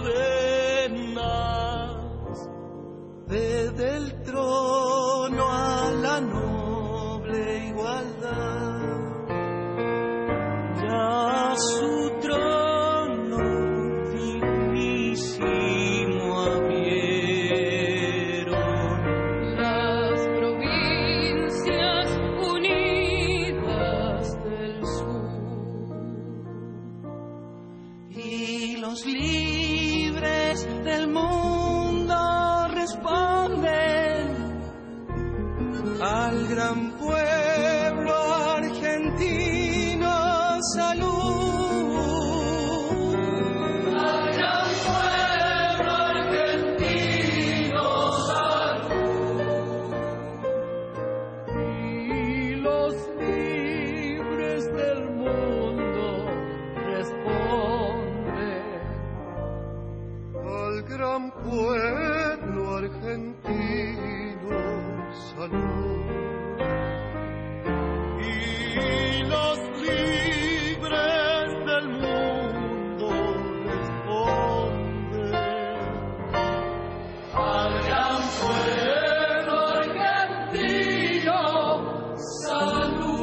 reinas, desde el trono a la noble igualdad, ya su trono dignísimo abrieron las provincias unidas del sur, y los libres del mundo responden al gran pueblo argentino. Salud al gran pueblo argentino, salud. Y los libres del mundo responden al gran pueblo argentino, salud. Y los libres del mundo responden al gran pueblo argentino, salud.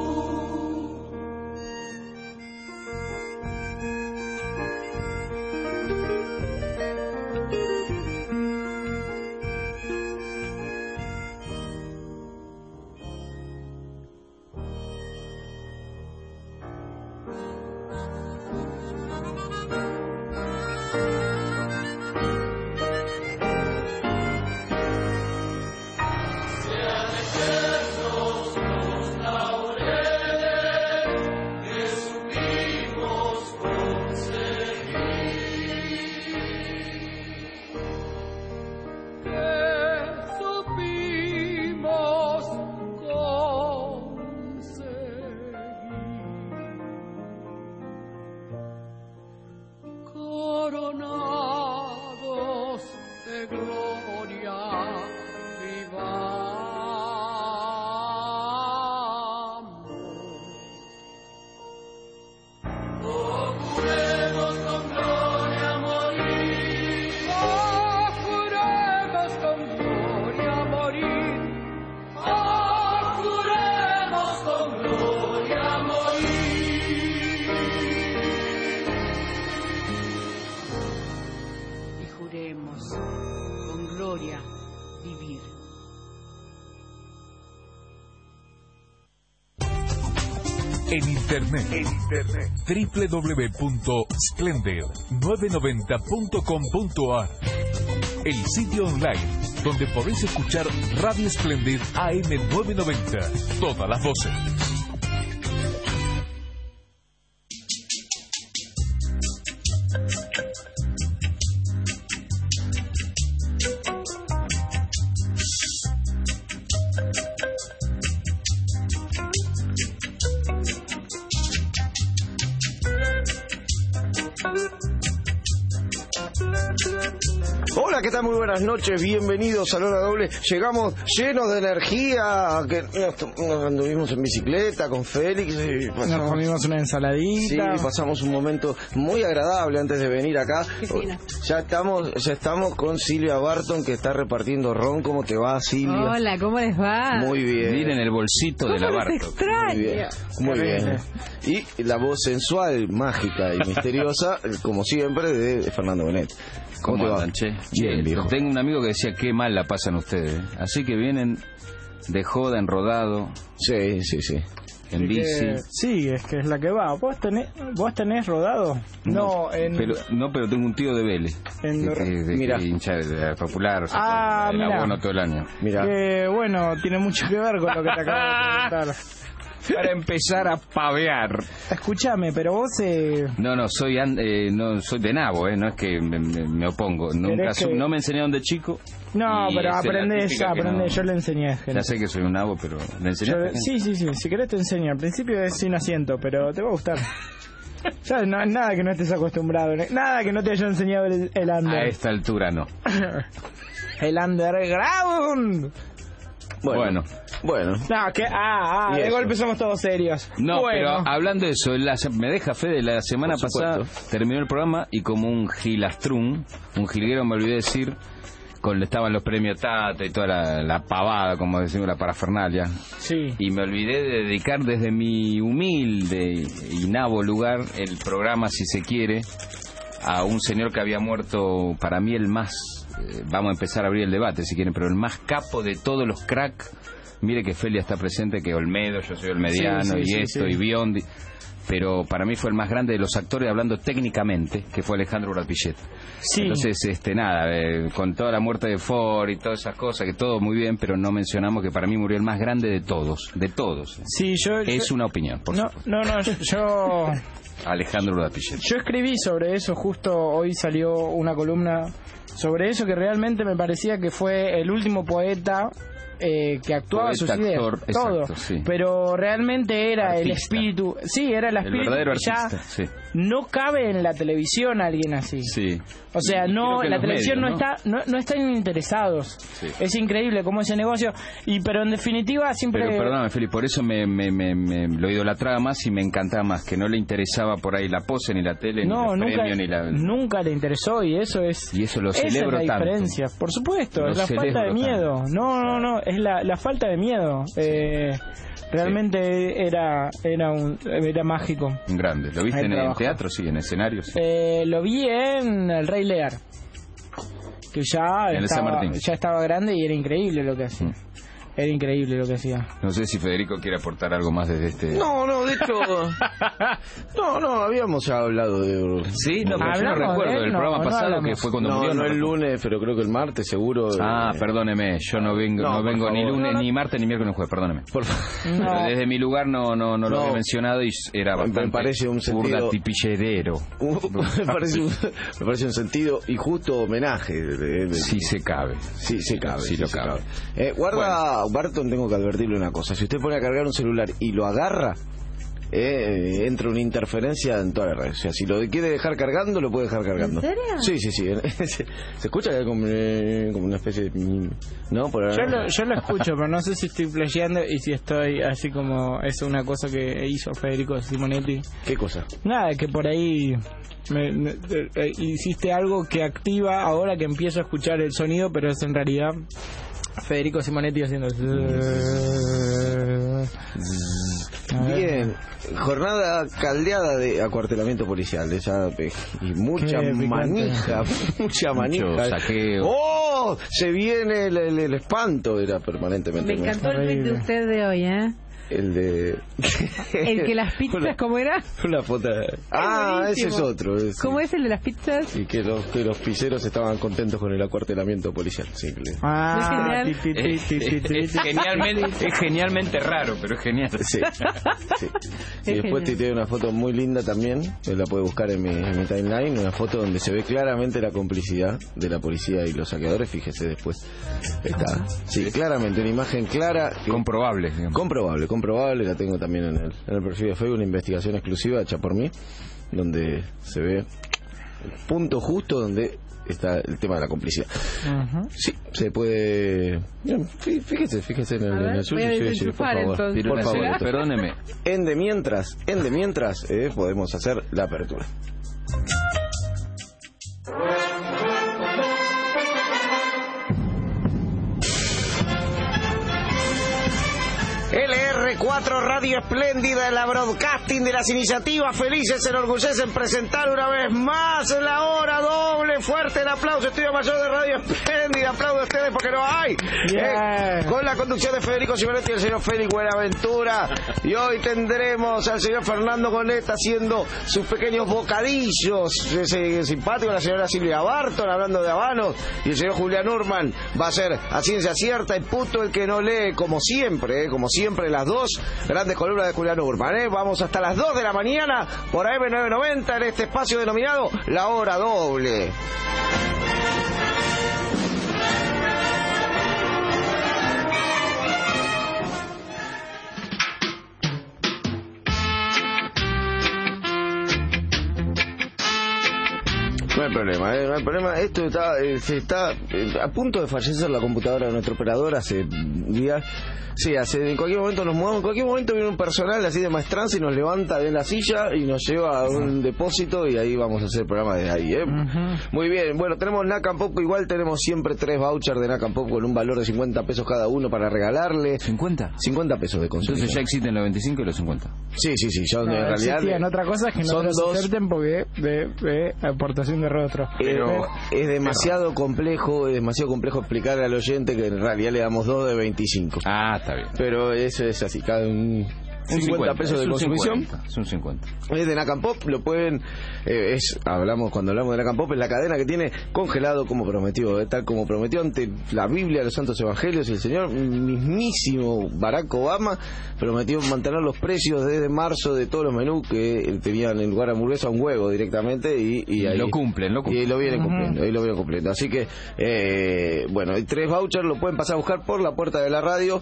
Coronados de gloria vivamos. Oh, juremos con gloria morir. Oh, juremos con gloria morir. Oh, juremos con gloria morir. Y juremos con gloria vivir. En internet, www.splendid990.com.ar, el sitio online donde podéis escuchar Radio Splendid AM 990, todas las voces. Hola, ¿qué tal? Muy buenas noches, bienvenidos a La Hora Doble. Llegamos llenos de energía, que nos anduvimos en bicicleta con Félix y nos comimos una ensaladita. Sí, pasamos un momento muy agradable antes de venir acá. Ya estamos con Silvia Barton, que está repartiendo ron. ¿Cómo te va, Silvia? Hola, ¿cómo les va? Muy bien. Miren el bolsito de la Barton. Extraño. Muy bien. Y la voz sensual, mágica y misteriosa, como siempre, de Fernando Bonet. ¿Cómo te va? Che? Bien, viejo. Tengo un amigo que decía qué mal la pasan ustedes. Así que vienen de joda, en rodado. Sí. En bici. Sí, es que es la que va. ¿Vos tenés rodado? No, pero tengo un tío de Vélez. Mira. Hincha de popular. Mira. Abono todo el año. Mira. Que bueno, tiene mucho que ver con lo que te acabo de preguntar. Para empezar a pavear. Escúchame, pero vos... No, soy de nabo, no es que me opongo. No me enseñaron de chico. No, pero aprendés, yo le enseñé. Ya sé que soy un nabo, pero ¿le enseñaste? Sí, si querés te enseño. Al principio es sin asiento, pero te va a gustar. Ya no es nada que no estés acostumbrado, nada que no te haya enseñado el under. A esta altura no. El underground. Bueno. No, que Y de eso. golpe somos todos serios. No, Bueno. pero hablando de eso, me deja Fede, la semana Por pasada terminó el programa y como un gilastrún, un jilguero me olvidé decir, estaban los premios Tata y toda la pavada, como decimos, la parafernalia. Sí. Y me olvidé de dedicar desde mi humilde y nabo lugar el programa, si se quiere, a un señor que había muerto, para mí el más, vamos a empezar a abrir el debate si quieren, pero el más capo de todos los crack. Mire que Felia está presente, que Olmedo, yo soy Olmediano, Sí. y Biondi, pero para mí fue el más grande de los actores hablando técnicamente, que fue Alejandro Brad Pitt. Sí. Entonces, con toda la muerte de Ford y todas esas cosas, que todo muy bien, pero no mencionamos que para mí murió el más grande de todos. Sí, Es una opinión, por supuesto. No, yo Alejandro Brad Pitt. Yo escribí sobre eso, justo hoy salió una columna sobre eso, que realmente me parecía que fue el último poeta que actuaba Poeta, sus ideas, actor, todo, exacto, sí. pero realmente era el Artista. espíritu, era el espíritu verdadero que ya artista, sí. no cabe en la televisión alguien así. Sí. O sea, Y no, creo que la los televisión medios, no están interesados. Sí. Es increíble cómo ese negocio, pero en definitiva siempre... Pero perdóname, Felipe, por eso me lo idolatraba más y me encantaba más, que no le interesaba por ahí la pose, ni la tele, ni los premios, ni la... nunca le interesó, y eso es... Y eso lo esa celebro es la tanto. diferencia, por supuesto, Lo es la falta celebro de miedo. No, es la falta de miedo. Realmente era mágico. Un grande. ¿Lo viste El en trabajo. teatro? Sí, en escenario. Sí. Lo vi en El Rey Lear, que En el San Martín. ya estaba grande y era increíble lo que hacía. Era increíble lo que hacía. No sé si Federico quiere aportar algo más desde este... No, de hecho... No, habíamos hablado de... Sí, no, pero yo no Hablamos recuerdo de él, del no, programa no pasado, hablamos. que fue cuando murió. No el recuerdo. lunes, pero creo que el martes seguro. Perdóneme, yo no vengo por ni favor. lunes, ni martes, ni miércoles, ni jueves, perdóneme. Por favor. Pero desde mi lugar no lo había mencionado y era bastante Me parece un sentido... burda tipilledero. me parece un sentido y justo homenaje. Si se cabe. Sí, se cabe. Sí, lo cabe. Guarda, Barton, tengo que advertirle una cosa. Si usted pone a cargar un celular y lo agarra, entra una interferencia en toda la red. O sea, si lo quiere dejar cargando, lo puede dejar cargando. ¿En serio? Sí. Se escucha que hay como una especie de... ¿No? Por ahora. Yo lo escucho, pero no sé si estoy flasheando y si estoy así como... Es una cosa que hizo Federico Simonetti. ¿Qué cosa? Nada, que por ahí hiciste algo que activa ahora que empiezo a escuchar el sonido, pero es en realidad Federico Simonetti haciendo... Bien, jornada caldeada de acuartelamiento policial, y mucha Qué picante. manija, mucha manija. Mucho saqueo. ¡Oh! Se viene el espanto, era permanentemente. Me encantó el tweet de usted de hoy, ¿eh? El de... El que las pizzas, ¿cómo era? Una foto. Ah, buenísimo. ese es otro. ¿Cómo es el de las pizzas? Y que los pizzeros estaban contentos con el acuartelamiento policial. Sí, Es genialmente raro, pero es genial. sí. Y Es después genial. tiene una foto muy linda también, la puede buscar en mi timeline, una foto donde se ve claramente la complicidad de la policía y los saqueadores. Fíjese después. Está. Sí, claramente, una imagen clara. Comprobable, digamos. Comprobable, la tengo también en el perfil de Facebook, una investigación exclusiva hecha por mí, donde se ve el punto justo donde está el tema de la complicidad. Sí, se puede... Bien, fíjese en el, A ver, en el suyo, voy a sí, desenchufar, por favor. entonces. Tiro Por una favor. serie, perdóneme. En de mientras podemos hacer la apertura. LR4 Radio Espléndida, la broadcasting de las iniciativas felices, se enorgullece en presentar una vez más la hora doble. Fuerte el aplauso, Estudio Mayor de Radio Espléndida. Aplaudo a ustedes porque no hay. Yeah. Con la conducción de Federico Simonetti y el señor Félix Buenaventura. Y hoy tendremos al señor Fernando Coleta haciendo sus pequeños bocadillos. Simpático, la señora Silvia Barton hablando de habanos. Y el señor Julián Urman va a ser a ciencia cierta y puto el que no lee, como siempre, las dos grandes columnas de Julián Urman. Vamos hasta las 2 de la mañana por AM990 en este espacio denominado La Hora Doble. No hay problema, no hay problema. Esto se está a punto de fallecer la computadora de nuestro operador hace días. Sí, en cualquier momento nos movemos, en cualquier momento viene un personal así de maestranza y nos levanta de la silla y nos lleva a un depósito y ahí vamos a hacer el programa desde ahí, ¿eh? Muy bien, bueno, tenemos Nacan Pop, igual tenemos siempre 3 vouchers de Nacan Pop con un valor de 50 pesos cada uno para regalarle. ¿50? 50 pesos de consumo. Entonces ya existen los 25 y los 50. Sí, ya en realidad... En otra cosa es que no son los acepten porque de aportación de rostro. Pero es demasiado complejo explicarle al oyente que en realidad le damos 2 de 25. Ah, está bien. Pero eso es así, cada un 50 pesos de consumición. Es un 50. Es de Nacan Pop, lo pueden... cuando hablamos de Nacan Pop, es la cadena que tiene congelado como prometió, tal como prometió ante la Biblia, los Santos Evangelios, el señor mismísimo Barack Obama prometió mantener los precios desde marzo de todos los menús que tenían en lugar de hamburguesa un huevo directamente y ahí lo cumplen. Y lo vienen cumpliendo, así que bueno, hay 3 vouchers, lo pueden pasar a buscar por la puerta de la radio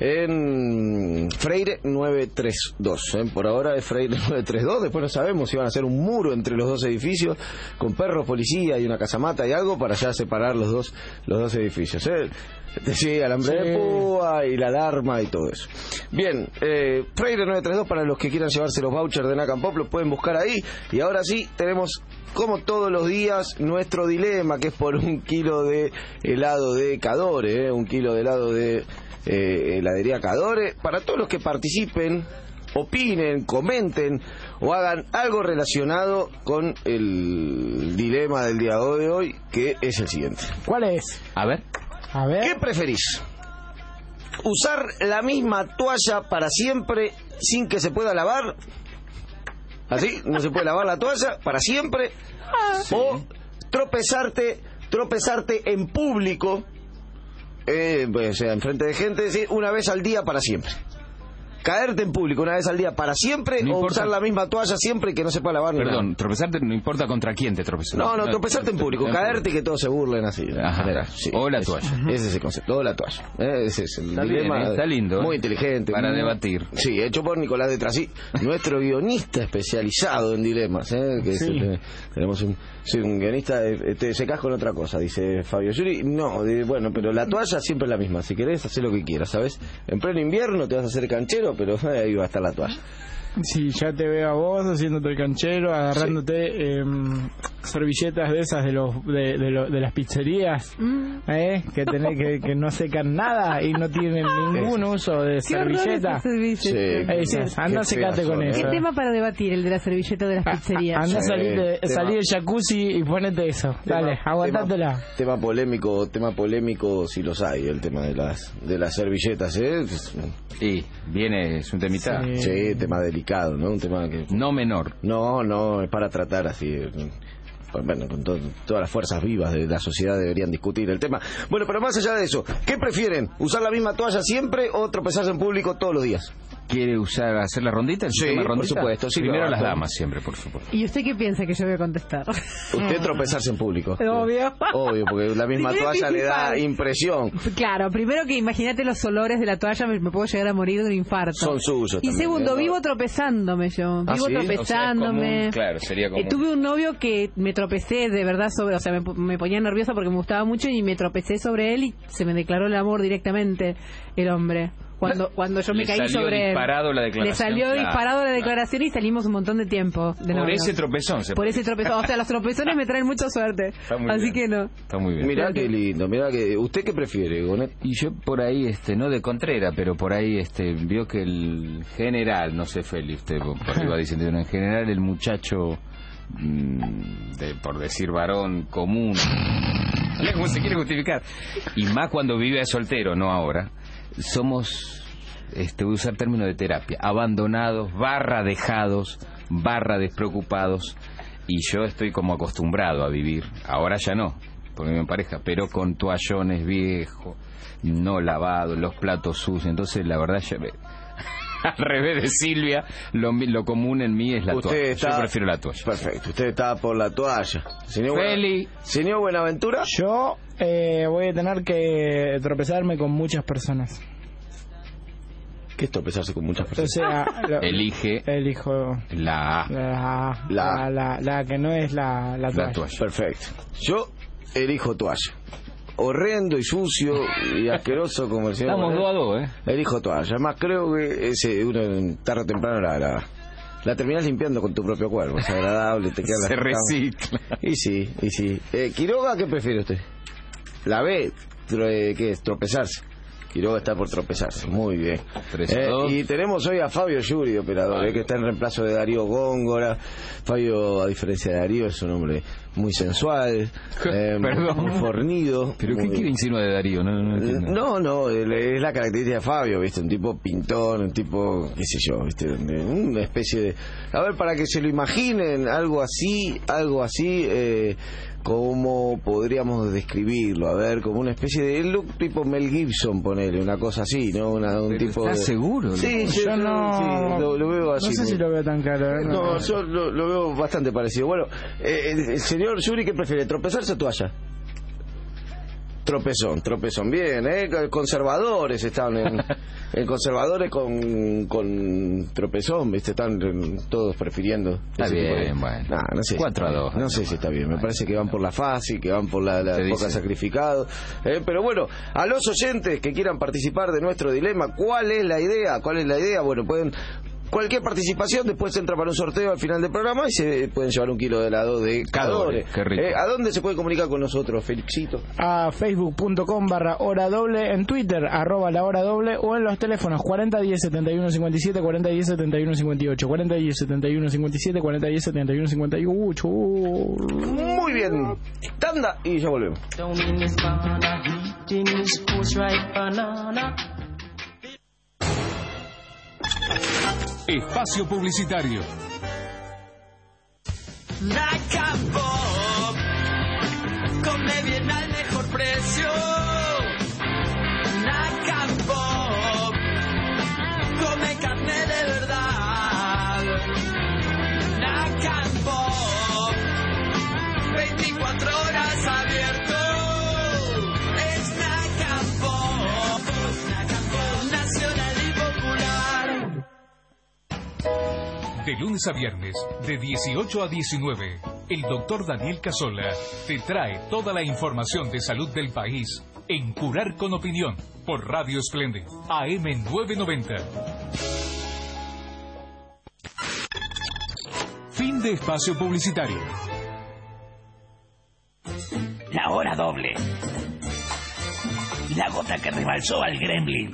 en Freire 932, por ahora es Freire 932, después no sabemos si van a hacer un muro entre los 2 edificios con perros, policía y una casamata y algo para ya separar los dos edificios, sí, alambre de púa y la alarma y todo eso. Bien, Freire 932 para los que quieran llevarse los vouchers de Nacan Pop, los pueden buscar ahí. Y ahora sí, tenemos como todos los días nuestro dilema, que es por 1 kilo de helado de Cadore, 1 kilo de helado de heladería Cadore. Para todos los que participen, opinen, comenten o hagan algo relacionado con el dilema del día de hoy, que es el siguiente. ¿Cuál es? A ver. ¿Qué preferís? ¿Usar la misma toalla para siempre sin que se pueda lavar? ¿Así? ¿No se puede lavar la toalla para siempre? Sí. ¿O tropezarte en público, o sea, en frente de gente, ¿sí? Una vez al día para siempre? ¿Caerte en público una vez al día para siempre no o importa, usar la misma toalla siempre y que no se pueda lavar ni Perdón, nada? Tropezarte no importa contra quién te tropezas. No, tropezarte en público, caerte y que todos se burlen así. Sí. O la toalla. Ese es el concepto, o la toalla. Ese es el dilema. Bien, está lindo. Muy inteligente. Para debatir. Sí, hecho por Nicolás de Trasí, nuestro guionista especializado en dilemas. Tenemos un guionista, te secás con otra cosa, dice Fabio Yuri. No, bueno, pero la toalla siempre es la misma. Si querés, hacé lo que quieras, ¿sabes? En pleno invierno te vas a hacer canchero, pero ahí va a estar la toalla. Sí, ya te veo a vos haciéndote el canchero, agarrándote servilletas de esas de las pizzerías, que no secan nada y no tienen ningún uso de servilleta. Anda, secate con eso. ¿Qué tema para debatir el de la servilleta de las pizzerías? Anda, salí del jacuzzi y ponete eso. Dale, aguantátela. Tema polémico si los hay, el tema de las servilletas, Y viene, es un temita. Sí, tema delicado, ¿no? Un tema que... No menor. No, es para tratar así... Bueno, con todas las fuerzas vivas de la sociedad deberían discutir el tema. Bueno, pero más allá de eso, ¿qué prefieren? ¿Usar la misma toalla siempre o tropezarse en público todos los días? ¿Quiere hacer la rondita? Sí, por supuesto. Sí, primero las damas siempre, por supuesto. ¿Y usted qué piensa que yo voy a contestar? Usted tropezarse en público. Obvio, porque la misma toalla le da impresión. Claro, primero que imagínate los olores de la toalla, me puedo llegar a morir de un infarto. Son suyos Y también, segundo, vivo tropezándome yo. Vivo tropezándome. O sea, es común, claro, sería común. Tuve un novio que me tropecé de verdad sobre, o sea, me ponía nerviosa porque me gustaba mucho y me tropecé sobre él y se me declaró el amor directamente el hombre. Cuando yo me caí sobre él. Le salió disparado la declaración y salimos un montón de tiempo. Por ese tropezón. Ese tropezón. O sea, los tropezones me traen mucha suerte. Así que no. Está muy bien. Mirá qué lindo. ¿Usted qué prefiere, Gonet? Y yo por ahí, no de Contrera, pero por ahí vio que el general, no sé, Feli, usted por ahí va diciendo, en general el muchacho, por decir varón común, ¿cómo se quiere justificar? Y más cuando vive de soltero, no ahora. Somos, voy a usar términos de terapia, abandonados, dejados, despreocupados, y yo estoy como acostumbrado a vivir, ahora ya no, porque me pareja, pero con toallones viejos, no lavados, los platos sucios, entonces la verdad ya al revés de Silvia, lo común en mí es la toalla. Yo prefiero la toalla. Perfecto, usted está por la toalla. Señor Buenaventura. Yo voy a tener que tropezarme con muchas personas. ¿Qué es tropezarse con muchas personas? O sea, elijo la que no es la toalla. Perfecto. Yo elijo toalla. Horrendo y sucio y asqueroso como el señor. Estamos 2 a 2, Elijo toalla. Además creo que uno tarde o temprano la terminás limpiando con tu propio cuerpo. Es agradable, te queda se recicla. Y sí. Quiroga, ¿qué prefiere usted? La B, ¿qué es? Tropezarse. Quiroga está por tropezarse. Muy bien. 3-2. Y tenemos hoy a Fabio Yuri, operador, que está en reemplazo de Darío Góngora. Fabio, a diferencia de Darío, es un hombre muy sensual, Perdón. fornido. ¿Pero qué quiere insinuar de Darío? No, es la característica de Fabio, ¿viste? Un tipo pintón, un tipo, qué sé yo, ¿viste? Una especie de... A ver, para que se lo imaginen, algo así, ¿cómo podríamos describirlo? A ver, como una especie de look tipo Mel Gibson, ponele, una cosa así, ¿no? Un tipo ¿Estás seguro? Sí, yo no... lo veo así. No sé si lo veo tan claro. No, yo lo veo bastante parecido. Bueno, el señor Yuri, ¿qué prefiere? ¿Tropezarse o toalla? Tropezón, bien, conservadores están en conservadores con tropezón, ¿viste? Están todos prefiriendo. Está bien, bueno. No sé 4-2. No sé si está bien, me parece que van por la fácil, que van por la poca sacrificado. Pero bueno, a los oyentes que quieran participar de nuestro dilema, ¿cuál es la idea? Bueno, pueden... Cualquier participación, después entra para un sorteo al final del programa y se pueden llevar 1 kilo de helado de Cadore. Qué rico. ¿A dónde se puede comunicar con nosotros, Felixito? A facebook.com/hora doble, en Twitter @la hora doble, o en los teléfonos 4010 71 57, 4010 71 58, 4010 71 57, 4010 71 58. Muy bien, tanda y ya volvemos. Espacio publicitario. Naka Pop, come bien al mejor precio. Naka Pop, come carne de verdad. Naka Pop, 24 horas abierto. Es Naka Pop, nacional y popular. De lunes a viernes, de 18 a 19, el doctor Daniel Casola te trae toda la información de salud del país en Curar con Opinión por Radio Esplendid, AM 990. Fin de espacio publicitario. La hora doble. La gota que rebalsó al gremlin.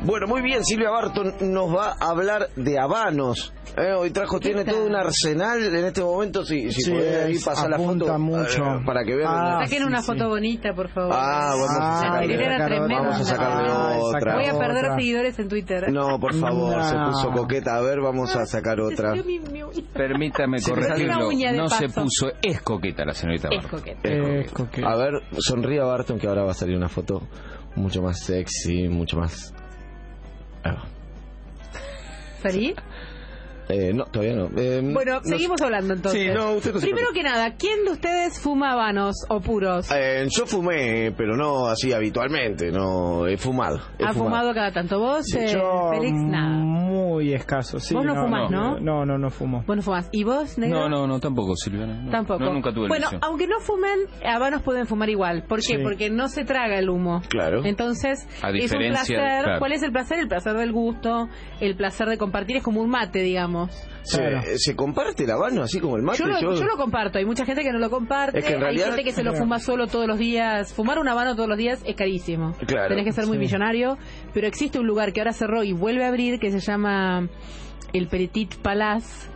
Bueno, muy bien, Silvia Barton nos va a hablar de habanos. Hoy tiene todo un arsenal en este momento. Si podés ahí pasar la foto mucho. Para que vean. Saquen una foto bonita, por favor. Vamos a sacarle otra. Voy a perder seguidores en Twitter. No, por favor, se puso coqueta. A ver, vamos a sacar otra. Permítame corregirlo. No se puso, es coqueta la señorita Barton. Es coqueta. A ver, sonríe a Barton, que ahora va a salir una foto mucho más sexy, mucho más... ¿Salí? No, todavía no. Bueno, seguimos hablando entonces. Sí, no, usted no se Primero que nada, ¿quién de ustedes fuma habanos o puros? Yo fumé, pero no así habitualmente, no he fumado. ¿Ha fumado cada tanto vos, yo, Félix? Nada. Muy escaso, sí. Vos no fumás, ¿no? No fumo. Vos no fumás. ¿Y vos, negro? No, tampoco, Silvia. Tampoco. No, nunca tuve Bueno, visión. aunque no fumen, habanos pueden fumar igual. ¿Por qué? Sí. Porque no se traga el humo. Claro. Entonces, A es un diferencia, placer. claro. ¿Cuál es el placer? El placer del gusto, el placer de compartir. Es como un mate, digamos. ¿Se comparte el habano así como el mate? Yo lo comparto. Hay mucha gente que no lo comparte. Es que en realidad... Hay gente que se lo fuma solo todos los días. Fumar un habano todos los días es carísimo. Claro. Tenés que ser muy millonario. Pero existe un lugar que ahora cerró y vuelve a abrir que se llama el Petit Palace,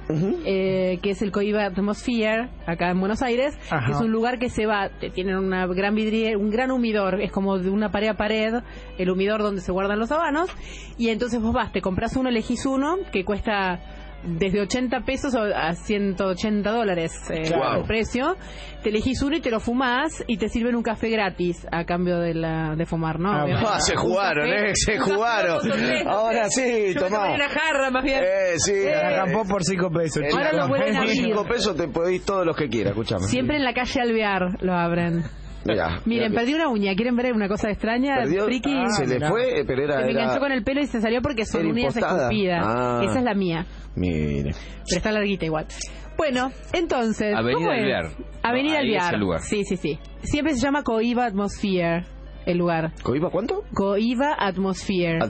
que es el Coiba Atmosphere, acá en Buenos Aires. Que es un lugar que se va, tienen una gran vidriera, un gran humidor, es como de una pared a pared, el humidor donde se guardan los habanos. Y entonces vos vas, te compras uno, elegís uno, que cuesta desde 80 pesos a 180 dólares el precio. Te elegís uno y te lo fumás y te sirven un café gratis a cambio de fumar, ¿no? Se jugaron, se jugaron. Ahora sí, tomá. Una jarra, más bien. Sí. Acampó por 5 pesos. Ahora lo vuelven a Por abrir. 5 pesos te podéis todos los que quieras, escuchame. Siempre en la calle Alvear lo abren. Miren, perdí una uña. ¿Quieren ver una cosa extraña? Friki. Se le fue, pero era... Se me enganchó con el pelo y se salió porque son uñas esculpidas. Esa es la mía. Mire. Pero está larguita igual. Bueno, entonces... Avenida Alvear. Avenida Alvear. Es el lugar. Sí. Siempre se llama Coiba Atmosphere. El lugar. ¿Coiba cuánto? Coiba Atmosphere.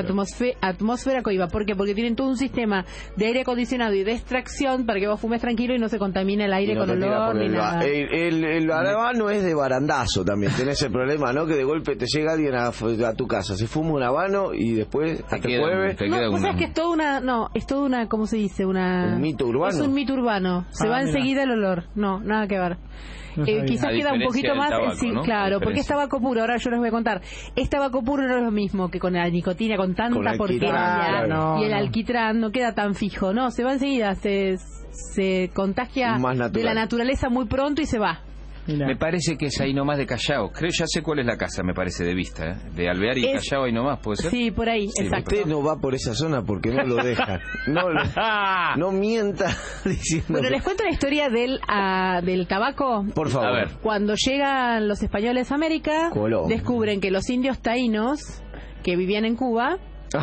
Atmósfera Coiba. ¿Por qué? Porque tienen todo un sistema de aire acondicionado y de extracción para que vos fumes tranquilo y no se contamine el aire con olor ni nada. El habano es de barandazo también. Tenés el problema, ¿no? Que de golpe te llega alguien a tu casa, se fuma un habano y después te mueve. No, sabes que es toda una... No, es toda una... ¿Cómo se dice? ¿Un mito urbano? Es un mito urbano. Se va enseguida el olor. No, nada que ver. Quizás queda un poquito más tabaco, sí, ¿no? Claro, porque es tabaco puro. Ahora yo les voy a contar. Es tabaco puro no es lo mismo que con la nicotina, con tanta porquería. Y el alquitrán no queda tan fijo. No, se va enseguida. Se contagia de la naturaleza muy pronto y se va. Me parece que es ahí nomás de Callao. Ya sé cuál es la casa, me parece, de vista, ¿eh? De Alvear y Callao ahí nomás, ¿puede ser? Sí, por ahí, exacto. Usted no va por esa zona porque no lo deja. No mienta diciendo. Bueno, les cuento la historia del tabaco. Por favor. A ver. Cuando llegan los españoles a América, descubren que los indios taínos que vivían en Cuba...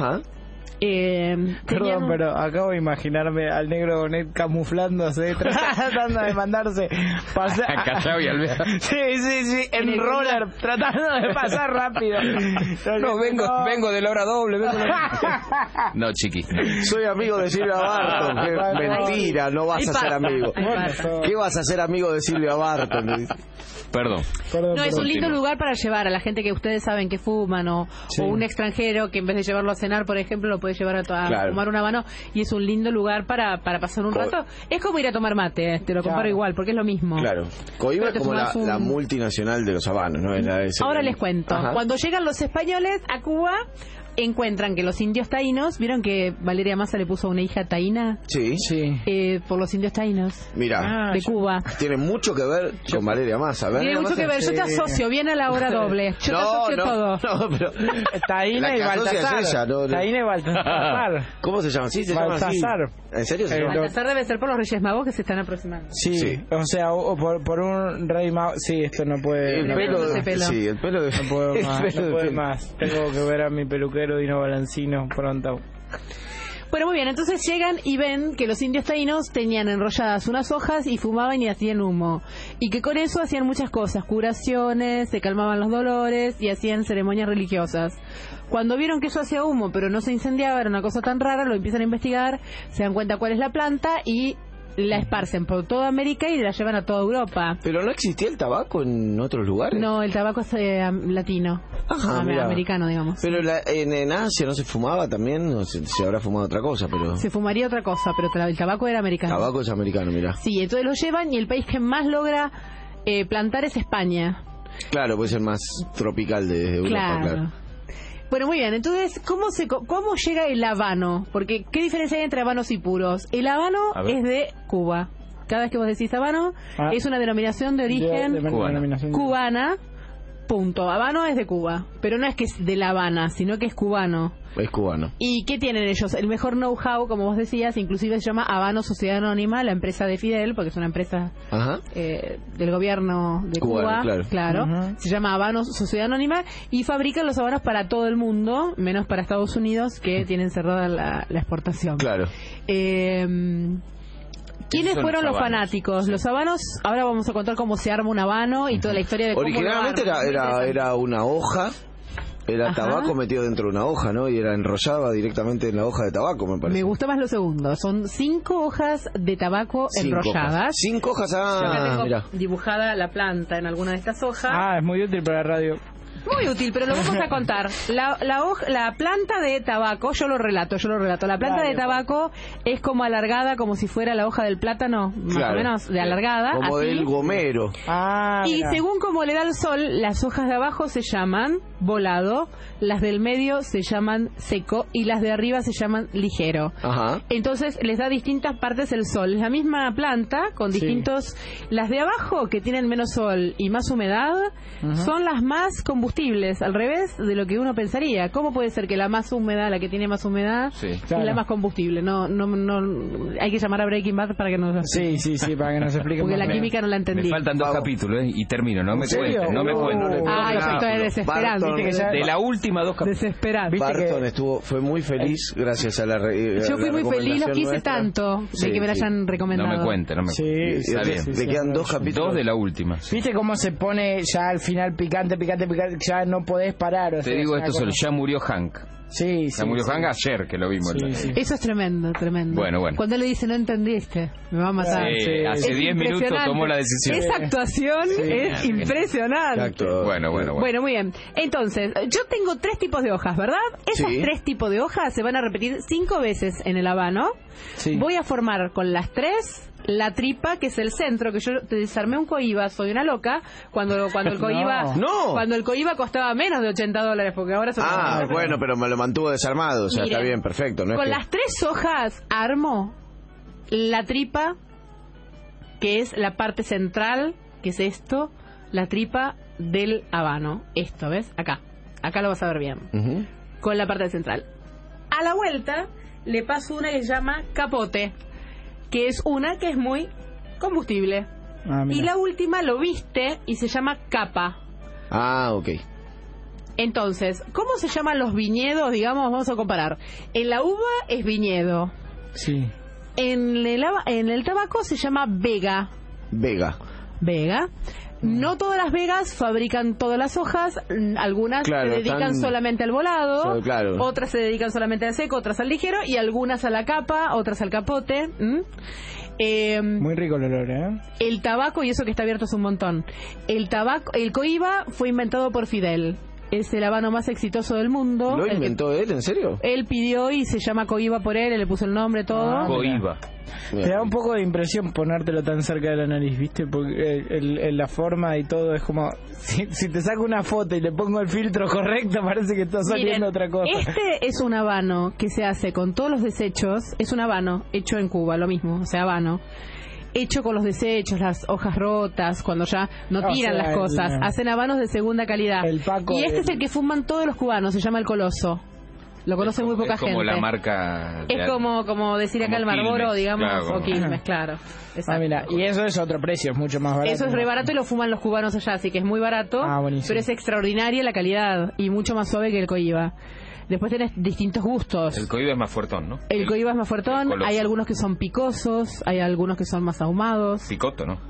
Perdón, pero acabo de imaginarme al negro Bonet camuflándose, tratando de mandarse pasar a Callao y Alvear. Sí, en roller, tratando de pasar rápido. No, vengo de la hora doble. No, chiqui. Soy amigo de Silvia Barton. Mentira, no vas a ser amigo. ¿Qué vas a ser amigo de Silvia Barton? Perdón. No, es un lindo lugar para llevar a la gente que ustedes saben que fuman o un extranjero que en vez de llevarlo a cenar, por ejemplo, lo puede llevar a tomar un habano, y es un lindo lugar para pasar un rato. Es como ir a tomar mate, te lo comparo igual, porque es lo mismo. Claro. Coiba es como la multinacional de los habanos, ¿no? Ahora les cuento. Cuando llegan los españoles a Cuba, encuentran que los indios taínos, ¿vieron que Valeria Massa le puso una hija taína? Sí. Por los indios taínos. Mira. De Cuba. Tiene mucho que ver con Valeria Massa. Tiene mucho que ver. Yo te asocio, viene a la hora doble. Yo te asocio todo. No, pero Taína y Baltasar. Taína y Baltasar. ¿Cómo se llama? Sí, se llama así. ¿En serio se llama? Baltasar debe ser por los Reyes Magos que se están aproximando. Sí. O sea, por un rey mago. Sí, esto no puede. El pelo. Sí, el pelo. No puedo más. No puedo más. Tengo que ver a mi peluquero Dino Balancino pronto. Bueno, muy bien, entonces llegan y ven que los indios taínos tenían enrolladas unas hojas y fumaban y hacían humo. Y que con eso hacían muchas cosas, curaciones, se calmaban los dolores y hacían ceremonias religiosas. Cuando vieron que eso hacía humo, pero no se incendiaba, era una cosa tan rara, lo empiezan a investigar, se dan cuenta cuál es la planta y la esparcen por toda América y la llevan a toda Europa. ¿Pero no existía el tabaco en otros lugares? No, el tabaco es latino. Americano, digamos. Pero en Asia no se fumaba también, no sé, se habrá fumado otra cosa, pero... Se fumaría otra cosa, pero el tabaco era americano. Tabaco es americano, mirá. Sí, entonces lo llevan y el país que más logra plantar es España. Claro, puede ser más tropical de Europa, claro. Bueno, muy bien, entonces, ¿cómo llega el habano? Porque, ¿qué diferencia hay entre habanos y puros? El habano es de Cuba. Cada vez que vos decís habano, es una denominación de origen cubana. Punto. Habano es de Cuba, pero no es que es de La Habana, sino que es cubano. Es cubano. ¿Y qué tienen ellos? El mejor know-how, como vos decías, inclusive se llama Habano Sociedad Anónima, la empresa de Fidel, porque es una empresa del gobierno de Cuba. Claro. Se llama Habano Sociedad Anónima y fabrican los habanos para todo el mundo, menos para Estados Unidos, que tienen cerrada la exportación. Claro. ¿Quiénes fueron los fanáticos? Los habanos, ahora vamos a contar cómo se arma un habano y toda la historia de cómo originalmente era una hoja, era tabaco metido dentro de una hoja, ¿no? Y era enrollado directamente en la hoja de tabaco, me parece. Me gusta más lo segundo, son 5 hojas de tabaco enrolladas. 5 hojas, mira. Dibujada la planta en alguna de estas hojas. Es muy útil para la radio. Muy útil, pero lo vamos a contar. La planta de tabaco, yo lo relato. La planta de tabaco es como alargada, como si fuera la hoja del plátano, más o menos de alargada. Como así. del gomero. Y según como le da el sol, las hojas de abajo se llaman volado, las del medio se llaman seco y las de arriba se llaman ligero. Entonces les da distintas partes el sol. Es la misma planta con distintos... Las de abajo, que tienen menos sol y más humedad, son las más combustibles, al revés de lo que uno pensaría. ¿Cómo puede ser que la más húmeda, la que tiene más humedad, es la más combustible? No, hay que llamar a Breaking Bad para que nos... Sí, para que nos explique. Porque la química no la entendí. Me faltan 2 capítulos y termino, no me cuenten. Esto es desesperante. De la última 2 capítulos. Desesperante. Barton fue muy feliz gracias a la yo fui muy feliz, los quise tanto de que me la hayan recomendado. No me cuenten, Está bien. Le quedan 2 capítulos. 2 de la última. ¿Viste cómo se pone ya al final picante, ya no podés parar? Te digo esto solo, ya murió Hank. Ya murió Hank ayer que lo vimos. Eso es tremendo. Bueno. Cuando él le dice, no entendiste, me va a matar. Hace 10 minutos tomó la decisión. Esa actuación es impresionante. Exacto. Bueno, muy bien. Entonces, yo tengo 3 tipos de hojas, ¿verdad? Esos 3 tipos de hojas se van a repetir 5 veces en el habano. Voy a formar con las 3 la tripa, que es el centro, que yo te desarmé un cohiba, soy una loca, cuando el cohiba cuando el cohiba costaba menos de $80, porque ahora son bueno, pero me lo mantuvo desarmado, o sea, está bien, perfecto. Con las 3 hojas armo la tripa, que es la parte central, que es esto, la tripa del habano. Esto, ¿ves? Acá lo vas a ver bien. Con la parte central. A la vuelta le paso una que se llama capote, que es una que es muy combustible. Y la última lo viste y se llama capa. Ok. Entonces, ¿cómo se llaman los viñedos? Digamos, vamos a comparar. En la uva es viñedo. Sí. En el tabaco se llama vega. Vega. No todas las vegas fabrican todas las hojas, algunas se dedican solamente al volado, otras se dedican solamente al seco, otras al ligero y algunas a la capa, otras al capote. Muy rico el olor, El tabaco, y eso que está abierto es un montón. El cohiba fue inventado por Fidel. Es el habano más exitoso del mundo. ¿Lo inventó él? ¿En serio? Él pidió y se llama cohiba por él le puso el nombre, todo. Cohiba. Te da un poco de impresión ponértelo tan cerca de la nariz, ¿viste? Porque la forma y todo es como... Si te saco una foto y le pongo el filtro correcto, parece que está saliendo otra cosa. Este es un habano que se hace con todos los desechos. Es un habano hecho en Cuba, lo mismo. O sea, habano hecho con los desechos, las hojas rotas, cuando ya no tiran las cosas. Hacen habanos de segunda calidad. Y este es el que fuman todos los cubanos, se llama el Coloso. Lo conoce muy poca gente. Es como la marca... Es como decir acá el Marlboro, digamos, o Quilmes, claro. Mira, y eso es otro precio, es mucho más barato. Eso es re barato y lo fuman los cubanos allá, así que es muy barato, pero es extraordinaria la calidad y mucho más suave que el cohiba. Después tenés distintos gustos. El cohiba es más fuertón, ¿no? El cohiba es más fuertón, hay algunos que son picosos, hay algunos que son más ahumados. Picoto, ¿no?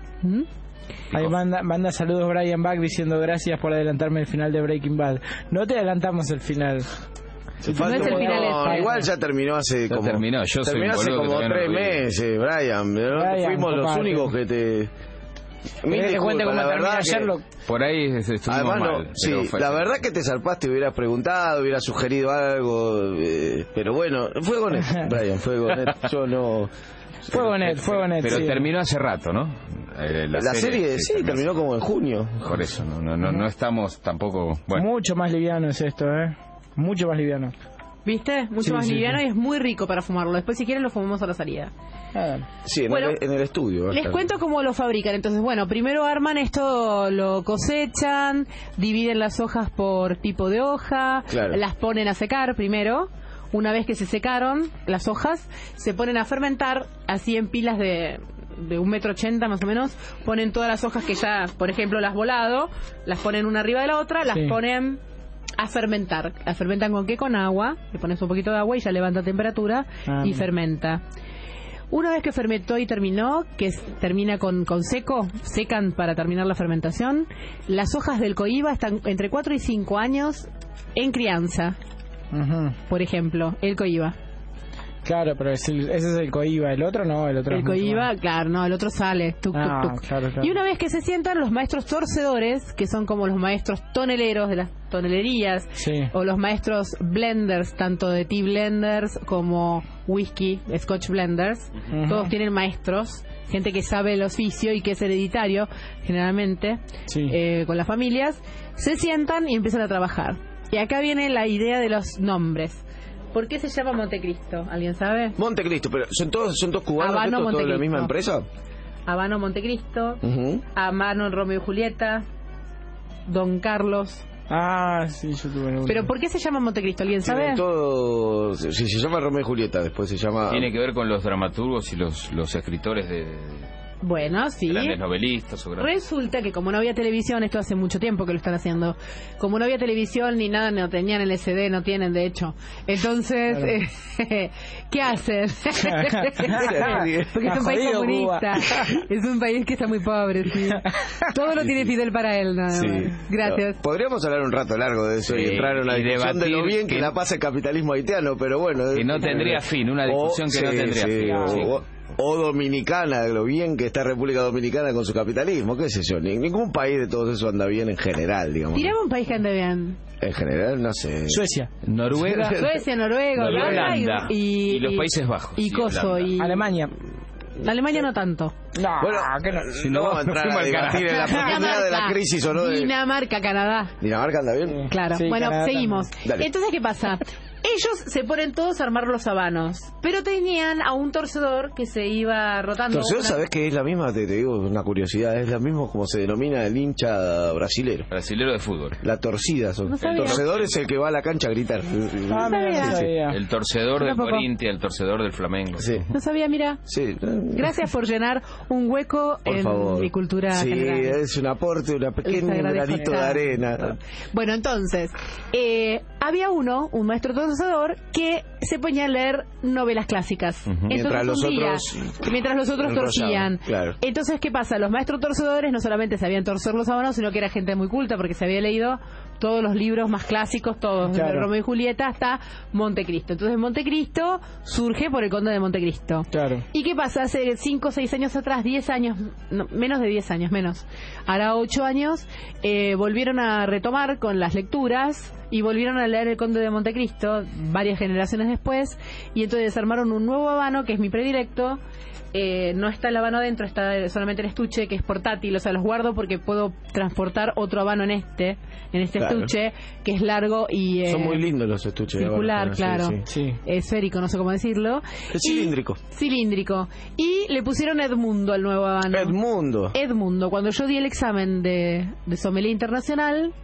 Ahí manda saludos Brian Bach diciendo gracias por adelantarme el final de Breaking Bad. No te adelantamos el final. No es el final este. Igual ya terminó hace como... Yo soy terminó hace como 3 meses, Brian. Fuimos los únicos que te... Mire, cuenta cómo terminó Sherlock. Por ahí estuvimos además, mal. Sí, la verdad que te zarpaste, hubieras preguntado, hubieras sugerido algo, pero bueno, fue Gonet, Brian, fue Gonet. Yo no... Fue Gonet. Pero sí. Terminó hace rato, ¿no? La serie sí, terminó como en junio. Por eso, no estamos tampoco... Bueno. Mucho más liviano es esto, mucho más liviano. ¿Viste? Mucho más liviano y es muy rico para fumarlo. Después, si quieren, lo fumamos a la salida. Sí, en el estudio. Les cuento cómo lo fabrican. Entonces, bueno, primero arman esto, lo cosechan, dividen las hojas por tipo de hoja, las ponen a secar primero. Una vez que se secaron las hojas, se ponen a fermentar, así en pilas de 1,80 m más o menos. Ponen todas las hojas que ya, por ejemplo, las volado, las ponen una arriba de la otra, las ponen a fermentar. ¿La fermentan con qué? Con agua. Le pones un poquito de agua y ya levanta temperatura y fermenta. Una vez que fermentó y terminó, que termina con seco, secan para terminar la fermentación, las hojas del cohiba están entre 4 y 5 años en crianza. Por ejemplo, el cohiba. Claro, pero ese es el cohiba, el otro no, el otro el cohiba, claro, no, el otro sale, tuc. Claro. Y una vez que se sientan, los maestros torcedores, que son como los maestros toneleros de las tonelerías, o los maestros blenders, tanto de tea blenders como whisky, scotch blenders, todos tienen maestros, gente que sabe el oficio y que es hereditario, generalmente, con las familias, se sientan y empiezan a trabajar. Y acá viene la idea de los nombres. ¿Por qué se llama Montecristo? ¿Alguien sabe? Montecristo, pero ¿son todos cubanos? Habano, ¿Todos de la misma empresa? Habano, Montecristo, Habano, Romeo y Julieta, Don Carlos. Sí, yo tuve uno. ¿Pero por qué se llama Montecristo? ¿Alguien sabe? Todo... Sí, se llama Romeo y Julieta, después se llama... Tiene que ver con los dramaturgos y los escritores de... Bueno, sí. Grandes novelistas. Resulta que como no había televisión, esto hace mucho tiempo que lo están haciendo, como no había televisión ni nada, no tenían LCD, no tienen de hecho. Entonces, ¿qué hacen? Porque es un país comunista. Es un país que está muy pobre, sí. Todo lo tiene Fidel para él, nada más. Gracias. Podríamos hablar un rato largo de eso y entrar en una discusión de lo bien que la pasa el capitalismo haitiano, pero bueno. Que no tendría fin, una discusión que no tendría fin. O dominicana, lo bien que está República Dominicana con su capitalismo, qué sé yo, ningún país de todos eso anda bien en general, digamos. Tirame un país que ande bien. En general, no sé. Suecia. Noruega. Noruega, Holanda y los Países Bajos. Y Kosovo. Y Alemania. Alemania no tanto. Bueno, que no. Si no vamos a entrar a debatir en la profundidad de la crisis o no. Dinamarca, Canadá. ¿Dinamarca anda bien? Claro. Sí, bueno, Canadá seguimos. Entonces, ¿qué pasa? Ellos se ponen todos a armar los habanos, pero tenían a un torcedor que se iba rotando. ¿Torcedor sabés que es la misma? Te digo una curiosidad, es la misma como se denomina el hincha brasilero. Brasilero de fútbol. La torcida. No el torcedor es el que va a la cancha a gritar. No sabía. El torcedor del Corinthians, el torcedor del Flamengo. Sí. No sabía, mira. Sí. Gracias por llenar un hueco en mi cultura general. Sí, es un aporte, una pequeña granito de arena. Bueno, entonces, había un maestro torcedor que se ponía a leer novelas clásicas. Mientras los otros torcían. Claro. Entonces, ¿qué pasa? Los maestros torcedores no solamente sabían torcer los habanos, sino que era gente muy culta porque se había leído todos los libros más clásicos, todos, desde Romeo y Julieta hasta Montecristo. Entonces, Montecristo surge por el conde de Montecristo. Claro. ¿Y qué pasa? Hace 5 o 6 años atrás, 10 años, no, menos de 10 años, menos. Ahora 8 años, volvieron a retomar con las lecturas y volvieron a leer el Conde de Montecristo varias generaciones después, y entonces armaron un nuevo habano que es mi predilecto. No está el habano adentro, está solamente el estuche, que es portátil, o sea, los guardo porque puedo transportar otro habano en este estuche, que es largo y son muy lindos los estuches circular, claro, sí. Esférico, no sé cómo decirlo. Es cilíndrico. Cilíndrico. Y le pusieron Edmundo al nuevo habano. Edmundo. Cuando yo di el examen de sommelier internacional,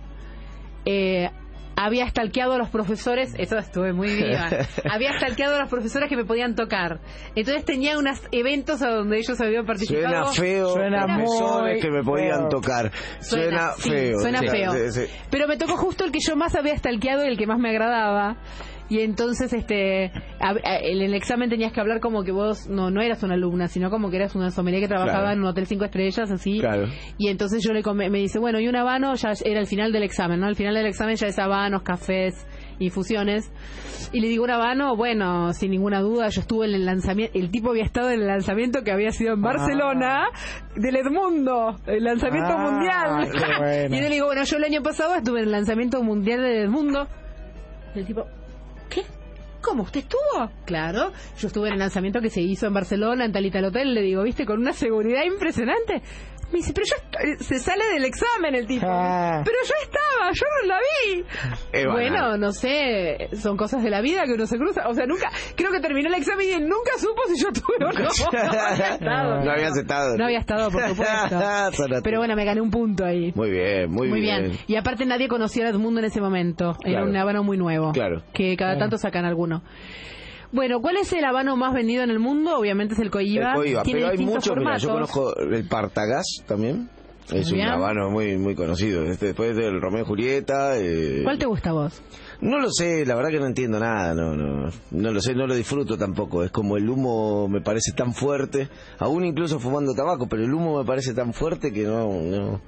había stalkeado a los profesores, eso estuve muy viva, había stalkeado a los profesores que me podían tocar. Entonces tenía unos eventos a donde ellos habían participado. Suena feo, suena profesores que me podían tocar. Suena feo. Suena feo. Sí. Pero me tocó justo el que yo más había stalkeado y el que más me agradaba. Y entonces en el examen tenías que hablar como que vos no eras una alumna, sino como que eras una sommelier que trabajaba en un hotel 5 estrellas, así. Claro. Y entonces me dice, bueno, y un habano ya era el final del examen, ¿no? Al final del examen ya es habanos, cafés infusiones. Y le digo, un habano, bueno, sin ninguna duda, yo estuve en el lanzamiento, el tipo había estado en el lanzamiento que había sido en Barcelona, del Edmundo, el lanzamiento mundial. Bueno. Y yo le digo, bueno, yo el año pasado estuve en el lanzamiento mundial del Edmundo. Y el tipo, ¿qué? ¿Cómo? ¿Usted estuvo? Claro, yo estuve en el lanzamiento que se hizo en Barcelona, en tal y tal hotel, le digo, ¿viste? Con una seguridad impresionante. Me dice, pero se sale del examen el tipo. Pero yo estaba, yo no la vi. Bueno, no sé, son cosas de la vida que uno se cruza. O sea, nunca, creo que terminó el examen y él nunca supo si yo estuve o no. No habías estado. No había estado, por supuesto. Pero bueno, me gané un punto ahí. Muy bien, muy bien. Y aparte nadie conocía a Edmundo en ese momento. Era un habano muy nuevo. Claro. Que cada tanto sacan alguno. Bueno, ¿cuál es el habano más vendido en el mundo? Obviamente es el Cohiba. El Cohiba, tiene pero hay distintos muchos, mira, yo formatos. conozco el Partagás también. Es Bien. un habano muy muy conocido. Después del Romeo y Julieta. ¿Cuál te gusta a vos? No lo sé, la verdad que no entiendo nada. No lo sé, no lo disfruto tampoco. Es como el humo me parece tan fuerte. Aún incluso fumando tabaco, pero el humo me parece tan fuerte que no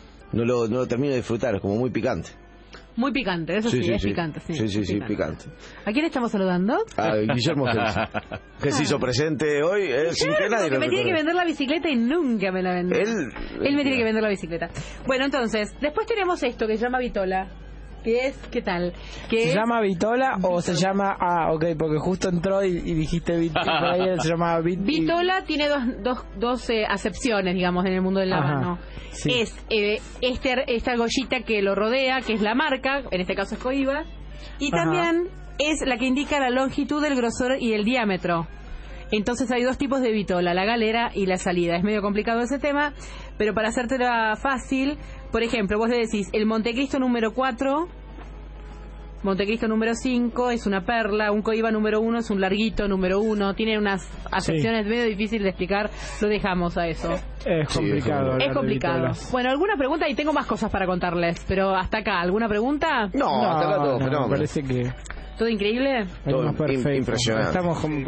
lo termino de disfrutar. Es como muy picante. Muy picante, eso sí, es picante. Sí, picante. ¿A quién estamos saludando? A Guillermo que se hizo presente hoy sin que nadie lo me tiene que vender la bicicleta y nunca me la vende. Él me tiene que vender la bicicleta. Bueno, entonces, después tenemos esto que se llama Vitola. ¿Qué es? ¿Qué tal? ¿Se llama Vitola o se llama... ok, porque justo entró y dijiste Vitola, se llama Vitola tiene dos acepciones, digamos, en el mundo del habano. Sí. Es esta argollita que lo rodea, que es la marca, en este caso es Cohiba, y también es la que indica la longitud, el grosor y el diámetro. Entonces hay dos tipos de Vitola, la galera y la salida. Es medio complicado ese tema, pero para hacértela fácil, por ejemplo, vos le decís el Montecristo número 4, Montecristo número 5 es una perla, un Cohiba número 1 es un larguito número 1, tiene unas acepciones medio difíciles de explicar, lo dejamos a eso. Es complicado. Es complicado. Bueno, ¿alguna pregunta? Y tengo más cosas para contarles, pero hasta acá, ¿alguna pregunta? No, hasta acá todo, pero me parece que... ¿Todo increíble? Todo perfecto. Impresionante. Estamos como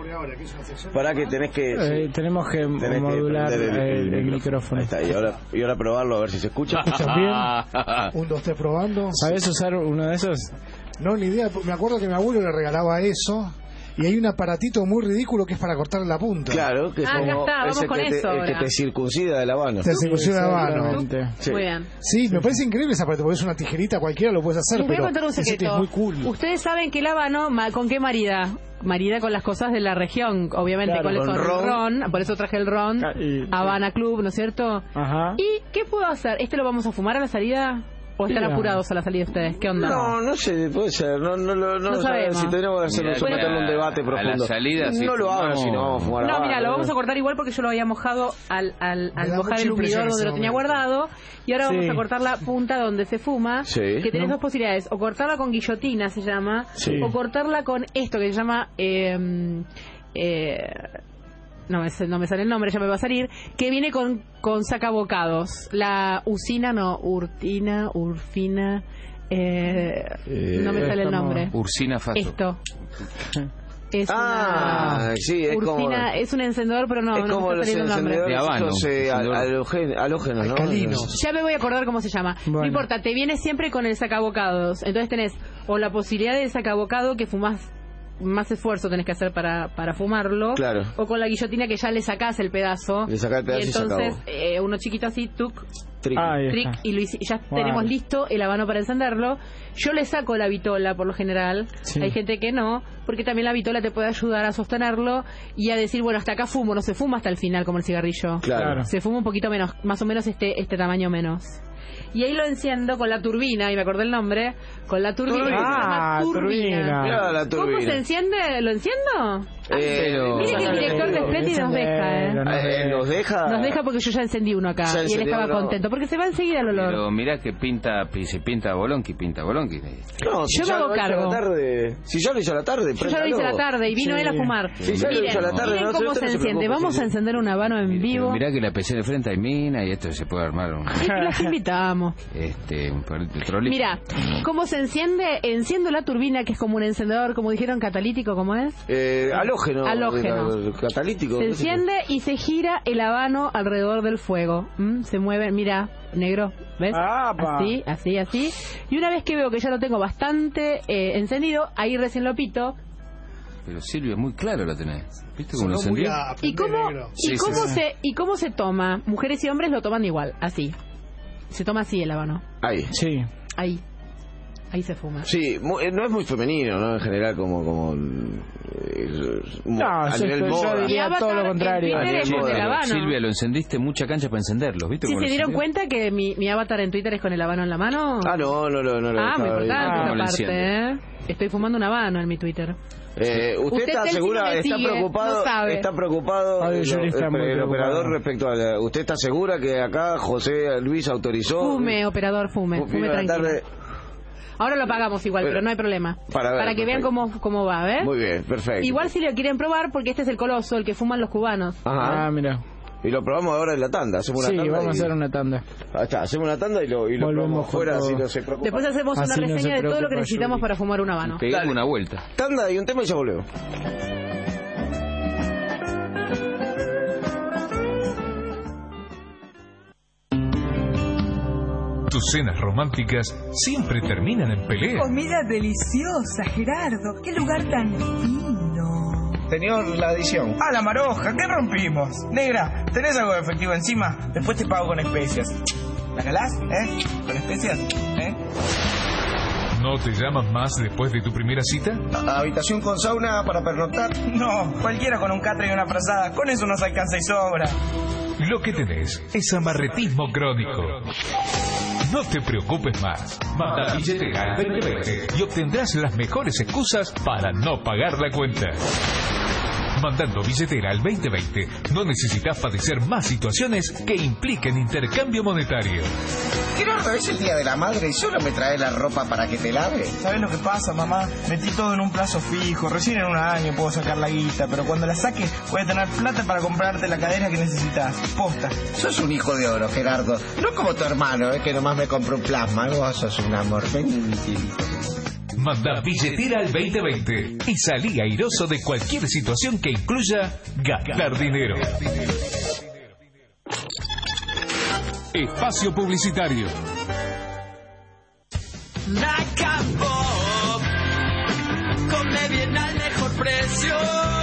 para que tenés que... tenemos que modular el micrófono. Ahí está, y ahora probarlo a ver si se escucha. ¿Escuchas bien? 1, 2, 3 probando. ¿Sabés usar uno de esos? No, ni idea. Me acuerdo que mi abuelo le regalaba eso. Y hay un aparatito muy ridículo que es para cortarle la punta. Claro, que es acá como está, vamos con eso el que te circuncida de la mano. Te circuncida de la mano. Sí. Muy bien. Sí, me parece increíble ese aparato, porque es una tijerita cualquiera, lo puedes hacer, Les voy pero a contar un secreto. es muy cool. Ustedes saben que el habano, ¿con qué marida? Marida con las cosas de la región, obviamente, claro, con el ron, por eso traje el ron, Habana Club, ¿no es cierto? Ajá. ¿Y qué puedo hacer? ¿Este lo vamos a fumar a la salida? ¿O están apurados a la salida ustedes? ¿Qué onda? No sé, puede ser. No sabemos. Si tenemos que hacerlo, someterlo a un debate profundo. A la salida, sí, no lo hagan si no vamos a fumar. No, mira, lo vamos a cortar igual porque yo lo había mojado al mojar el humidor donde lo tenía guardado. Y ahora vamos a cortar la punta donde se fuma. Que tenés dos posibilidades. O cortarla con guillotina, se llama. O cortarla con esto que se llama... no me sale el nombre, ya me va a salir, que viene con sacabocados. La urfina, no me sale el nombre. Ursina Faso. Esto. Es sí, es Ursina, como... es un encendedor, pero no me está saliendo el nombre. De habano. Halógenos, ¿no? Alcalinos. Ya me voy a acordar cómo se llama. Bueno. No importa, te viene siempre con el sacabocados. Entonces tenés o la posibilidad del sacabocado que fumás, más esfuerzo tenés que hacer para fumarlo, claro, o con la guillotina que ya le sacás el pedazo, y entonces uno chiquito así, trick, y ya tenemos listo el habano para encenderlo. Yo le saco la vitola por lo general, hay gente que no, porque también la vitola te puede ayudar a sostenerlo y a decir, bueno, hasta acá fumo, no se fuma hasta el final como el cigarrillo, se fuma un poquito menos, más o menos este tamaño menos. Y ahí lo enciendo con la turbina, y me acordé el nombre, con la turbina. Turbina. La turbina. ¿Cómo se enciende? ¿Lo enciendo? Mire que el director de Splendid nos deja, ¿Nos deja? Nos deja porque yo ya encendí uno acá y él estaba contento, porque se va enseguida el olor. Pero mirá que se pinta Bolonqui. No, yo me hago cargo. Si ya lo hizo a la tarde, yo ya lo hice a la tarde y vino él a fumar. Si ya lo hizo a la tarde, miren cómo se enciende. Vamos a encender un habano en vivo. Mirá que la PC de frente hay mina y esto se puede armar las invitamos. Un petróleo. Mira, ¿cómo se enciende? Enciendo la turbina, que es como un encendedor, como dijeron, catalítico, ¿cómo es? halógeno. Catalítico. Se enciende y se gira el habano alrededor del fuego. Se mueve, mira, negro, ¿ves? Así. Y una vez que veo que ya lo tengo bastante encendido, ahí recién lo pito. Pero Silvia, muy claro lo tenés. ¿Viste cómo lo encendió? ¿Y cómo se toma? Mujeres y hombres lo toman igual, así. Se toma así el habano. Ahí. Sí. Ahí se fuma. Sí, no es muy femenino, ¿no? En general, como a nivel moda. Yo diría todo lo contrario. Silvia, lo encendiste, mucha cancha para encenderlo, ¿viste? ¿Sí se dieron cuenta que mi avatar en Twitter es con el habano en la mano? No. Muy importante esa parte, ¿eh? Estoy fumando un habano en mi Twitter. ¿Usted está segura? ¿Está preocupado? El operador respecto a ¿usted está segura que acá José Luis autorizó? Fume, operador, fume tranquilo. Ahora lo pagamos igual, pero no hay problema. Para que vean cómo va, ¿ves? Muy bien, perfecto. Igual si lo quieren probar, porque este es el Coloso, el que fuman los cubanos. Ajá. Mira. Y lo probamos ahora en la tanda. Hacemos una tanda. Vamos a hacer una tanda. Hacemos una tanda y lo probamos fuera, así no se preocupa. Después hacemos una reseña de todo lo que necesitamos para fumar un habano. Dale una vuelta. Tanda y un tema y ya volvemos. Tus cenas románticas siempre terminan en pelea. Comida deliciosa, Gerardo. Qué lugar tan fino. Señor, la adición. La maroja, ¿qué rompimos? Negra, ¿tenés algo de efectivo encima? Después te pago con especias. ¿La calás? ¿Con especias? ¿No te llamas más después de tu primera cita? ¿Habitación con sauna para pernoctar? No, cualquiera con un catre y una frazada. Con eso nos alcanza y sobra. Lo que tenés es amarretismo crónico. No te preocupes más. Manda billetera al 2020 y obtendrás las mejores excusas para no pagar la cuenta. Mandando billetera al 2020 no necesitas padecer más situaciones que impliquen intercambio monetario. Gerardo, es el día de la madre y solo me trae la ropa para que te lave. ¿Sabes lo que pasa, mamá? Metí todo en un plazo fijo. Recién en un año puedo sacar la guita, pero cuando la saque voy a tener plata para comprarte la cadera que necesitas. Posta. Sos un hijo de oro, Gerardo. No como tu hermano, que nomás me compró un plasma. Vos sos un amor. Manda billetera al 2020 y salí airoso de cualquier situación que incluya gastar dinero. Espacio publicitario. Nacapop, come bien al mejor precio.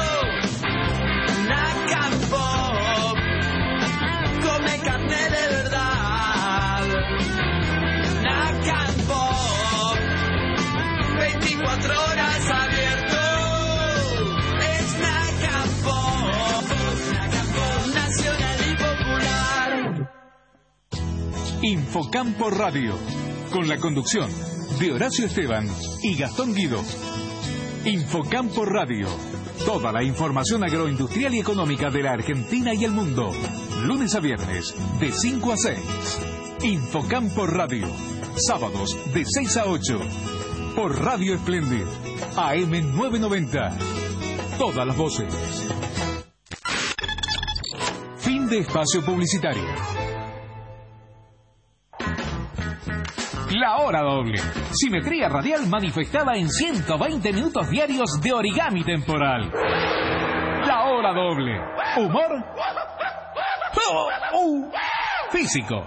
Nacapop, come carne de verdad. Nacapop, 24 horas abierto. Es Nacapop, nacional y popular. Infocampo Radio, con la conducción de Horacio Esteban y Gastón Guido. Infocampo Radio, toda la información agroindustrial y económica de la Argentina y el mundo, lunes a viernes de 5 a 6. Infocampo Radio, sábados de 6 a 8, por Radio Splendid, AM 990. Todas las voces. Fin de espacio publicitario. La hora doble. Simetría radial manifestada en 120 minutos diarios de origami temporal. La hora doble. Humor físico.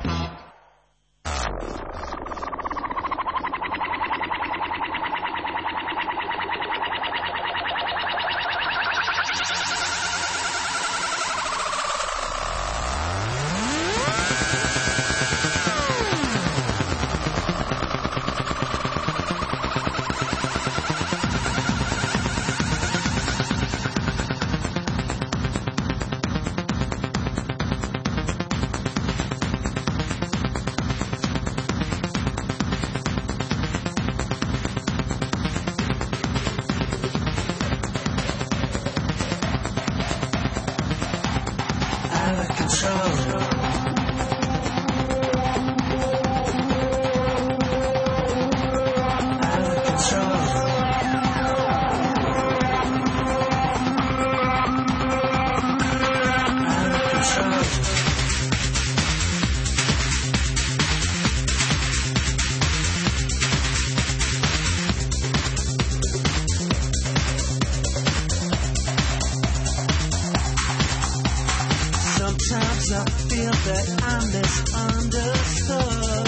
that I'm misunderstood.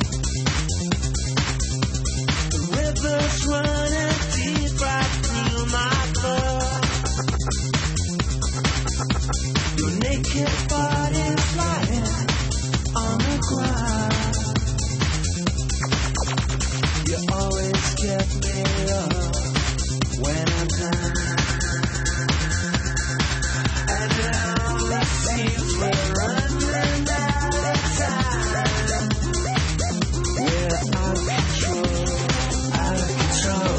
The river's running deep right through my blood. Your naked body flying on the ground. You always get me up when I'm down. And now it seems we're running out of time. We're out of control, out of control,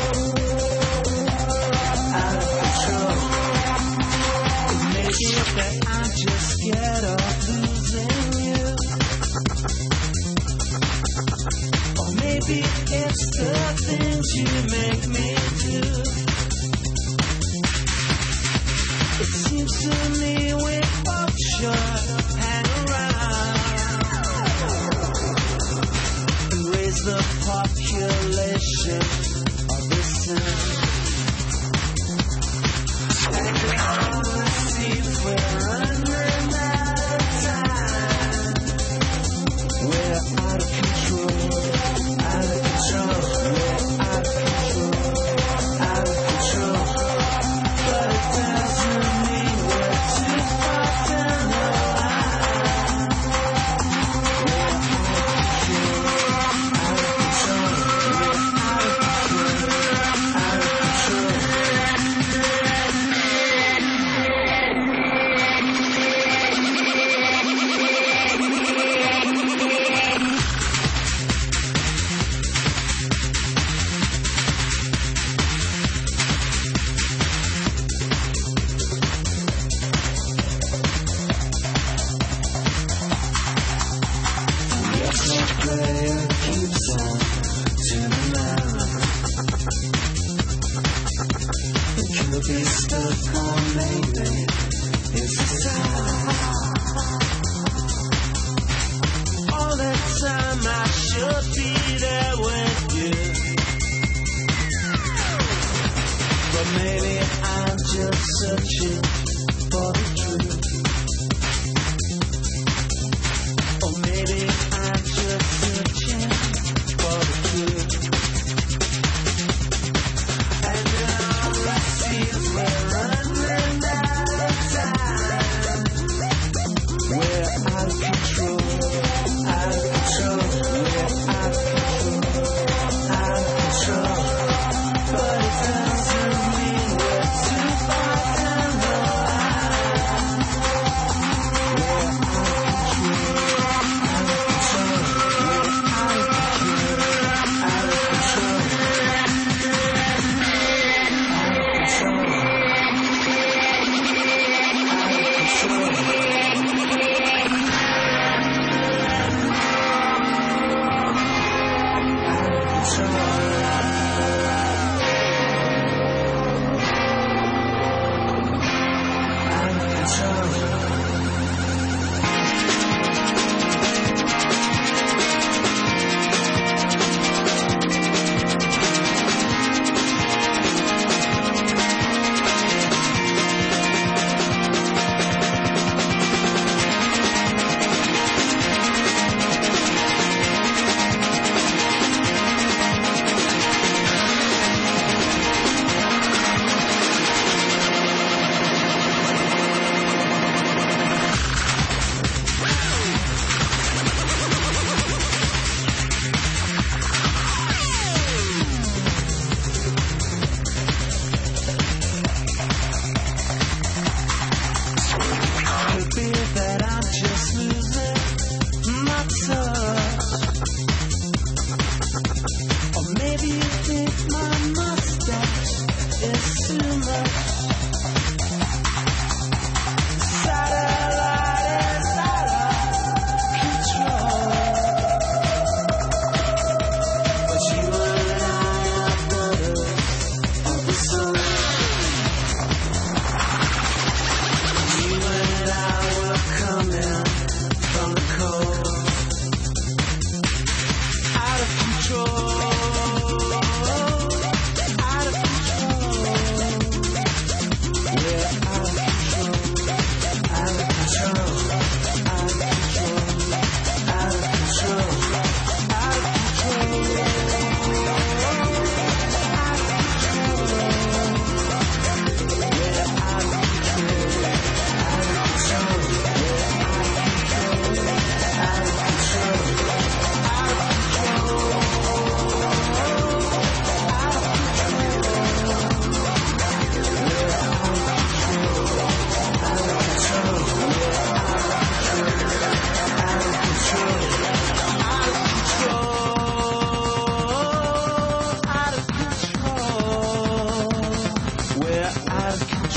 out of control. It may be that I'm just scared of losing you. Or maybe it's the things you make me do. It seems to me we both should hang around and raise the population of this town. And now it seems we're running out of time. We're out of control, out of control. We're out of control, out of control. But it doesn't mean we're too far down the line. We're out of control, out of control. We're out of control, out of control. The player keeps on tuning out. It could be stuck on maybe it's the sound. All the time I should be there with you, but maybe I'm just searching for the truth. Or maybe I'm just searching for the truth. And now it seems we're running out of time. We're out of control, out of control. We're out of control, out of control. But it doesn't mean we're too far down the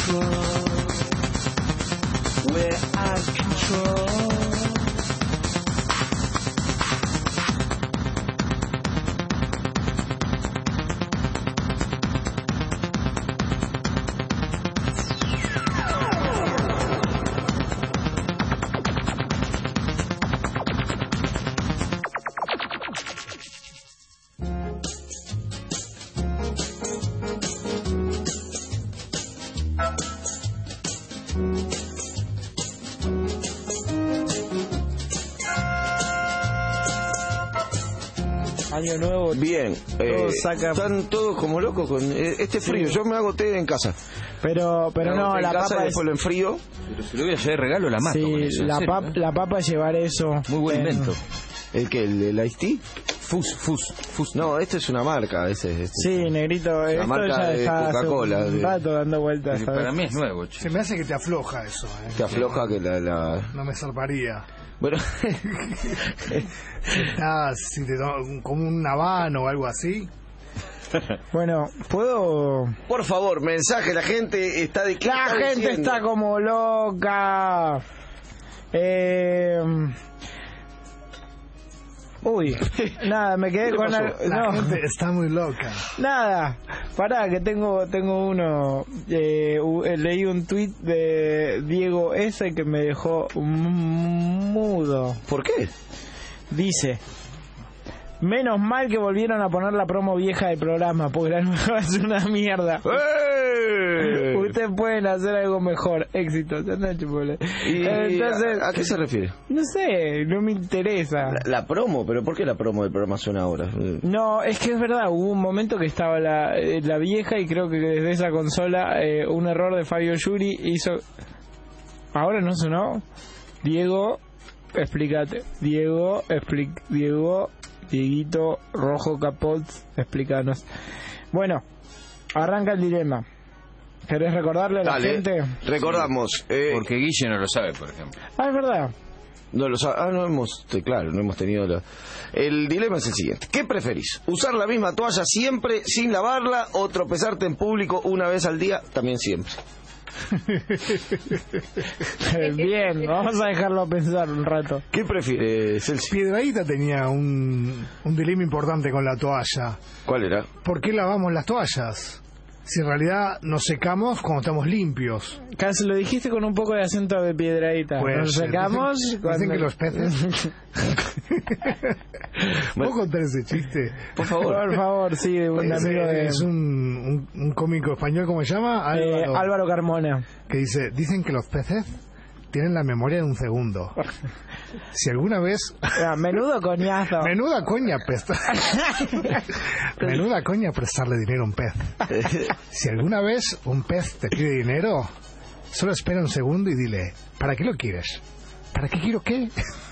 control. We're out of control. Año nuevo. Bien. Están todos como locos con este frío. Yo me hago té en casa. Pero no, la papa después lo enfrío. Pero si lo voy a llevar de regalo la mato. Sí, la papa es llevar eso. Muy buen invento. ¿El qué? ¿El Ice Tea? Fus. No, este es una marca. Este. Sí, negrito. La esto marca ya de está Coca-Cola. Un rato dando vueltas. Para mí es nuevo. Se me hace que te afloja eso. Te afloja que la... No me zarparía. Bueno. Si te como un habano o algo así. Bueno, ¿puedo...? Por favor, mensaje, la gente está de... La gente está como loca. Uy, nada, me quedé con algo. La gente está muy loca. Nada, pará, que tengo uno. Leí un tuit de Diego S que me dejó mudo. ¿Por qué? Dice: menos mal que volvieron a poner la promo vieja del programa, porque la nueva es una mierda. Ustedes pueden hacer algo mejor. Éxitos. Entonces, ¿a qué se refiere? No sé, no me interesa. La promo, pero ¿por qué la promo del programa suena ahora? No, es que es verdad, hubo un momento que estaba la vieja y creo que desde esa consola un error de Fabio Yuri hizo... ¿Ahora no sonó? Diego, explícate. Dieguito Rojo Capot, explícanos. Bueno, arranca el dilema. ¿Querés recordarle a la gente? Recordamos. Porque Guille no lo sabe, por ejemplo. Ah, es verdad. No lo sabe. No hemos tenido El dilema es el siguiente. ¿Qué preferís? ¿Usar la misma toalla siempre sin lavarla o tropezarte en público una vez al día también siempre? Bien, vamos a dejarlo pensar un rato. ¿Qué prefieres? Piedradita tenía un dilema importante con la toalla. ¿Cuál era? ¿Por qué lavamos las toallas? Si en realidad nos secamos cuando estamos limpios. Casi lo dijiste con un poco de acento de Piedradita. Pues, nos secamos dicen que los peces... ¿Puedo contar ese chiste? Por favor, sí, de un amigo de... Es un cómico español, ¿cómo se llama? Álvaro Carmona. Que dicen que los peces tienen la memoria de un segundo. Si alguna vez... menudo coñazo. Menuda coña prestarle dinero a un pez. Si alguna vez un pez te pide dinero, solo espera un segundo y dile, ¿para qué lo quieres? ¿Para qué quiero qué?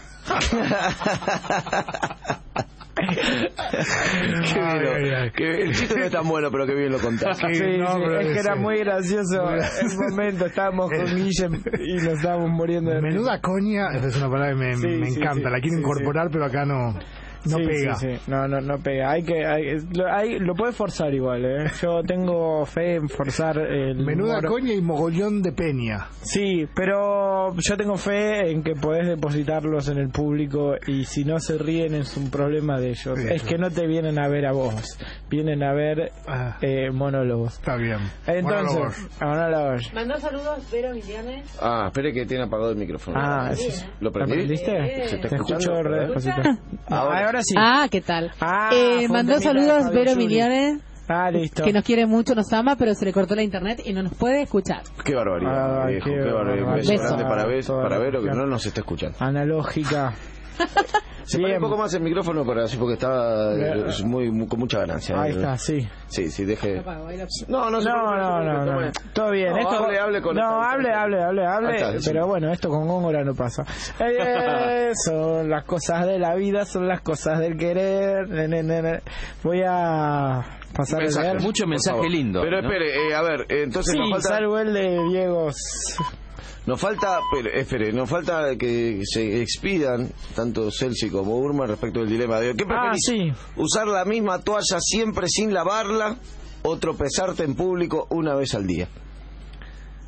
El chiste no es tan bueno, pero que bien lo contaste. Es que era muy gracioso. En un momento estábamos con Guille y nos estábamos muriendo de menuda coña, esa es una palabra que me encanta. La quiero incorporar, pero acá no pega. No pega. Lo puedes forzar igual, ¿eh? Yo tengo fe en forzar el menuda coña y mogollón de peña. Sí, pero yo tengo fe en que podés depositarlos en el público y si no se ríen es un problema de ellos. Es que no te vienen a ver a vos, vienen a ver monólogos. Está bien. Entonces, monólogos. Mandó saludos Vero Milianes. Espere que tiene apagado el micrófono. ¿Lo prendiste? ¿Se te escuchó re despacito? Ahora sí. ¿Qué tal? Mandó saludos Vero Milianes. Listo. Que nos quiere mucho, nos ama, pero se le cortó la internet y no nos puede escuchar. Qué barbaridad, viejo, qué barbaridad. Beso grande para Vero que no nos está escuchando. Analógica. Se pone un poco más el micrófono para así porque está con mucha ganancia. Ahí está, sí. Sí, deje. No. Todo bien. Hable con hable. Pero bueno, esto con Góngora no pasa. Son las cosas de la vida, son las cosas del querer. Voy a pasar a leer. Mucho mensaje lindo. Pero espere, a ver, entonces sí, nos falta... salvo el de Diego. Nos falta que se expidan tanto Celsi como Urma respecto del dilema de hoy. ¿Qué preferís? ¿Usar la misma toalla siempre sin lavarla o tropezarte en público una vez al día?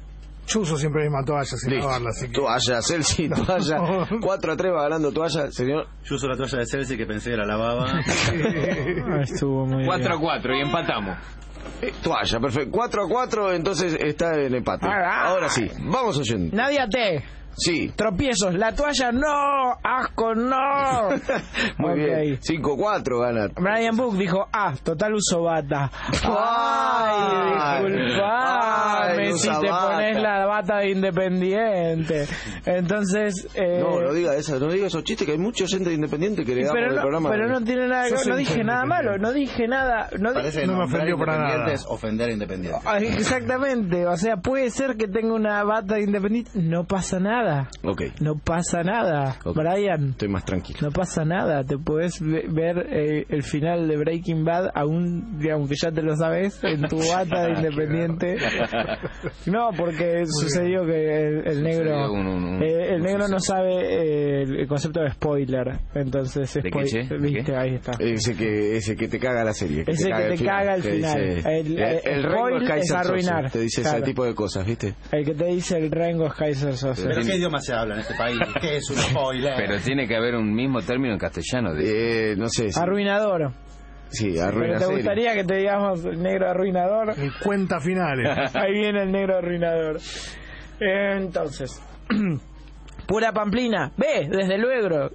Yo uso siempre la misma toalla sin lavarla. Así que... Toalla, Celsi, toalla. 4-3 va ganando toalla, señor. Yo uso la toalla de Celsi que pensé que la lavaba. Estuvo muy 4-4 y empatamos. Toalla, perfecto. 4-4, entonces está en empate. Ahora sí, vamos oyendo. Nadia T. Sí. Tropiezos, la toalla no, asco no. Muy bien. 5-4 gana. Brian Book dijo, total uso bata. Ay, disculpame si te pones la bata de Independiente. Entonces... No diga esos chistes, que hay mucha gente de Independiente que le damos el programa. Pero no tiene nada, no dije nada malo, no dije nada. Parece que no me ofendió para nada. Es ofender a Independiente. Exactamente, o sea, puede ser que tenga una bata de Independiente, no pasa nada. Okay. No pasa nada, Brian. Estoy más tranquilo. No pasa nada. Te puedes ver el final de Breaking Bad, aunque ya te lo sabes, en tu bata de Independiente. No, porque sucedió que el negro el negro no sabe el concepto de spoiler. Entonces, ¿viste? Ahí está. Ese que te caga la serie. Ese que te caga el final. El spoiler es arruinar. Te dice ese tipo de cosas, ¿viste? El que te dice el Rengo es Kaiser Sosa. ¿Pero qué idioma se habla en este país? ¿Qué es un spoiler? Pero tiene que haber un mismo término en castellano. No sé. Sí. Arruinador. Sí, arruina. ¿Pero te gustaría que te digamos el negro arruinador? El cuenta finales. Ahí viene el negro arruinador. Entonces... Pura Pamplina, ve, desde luego.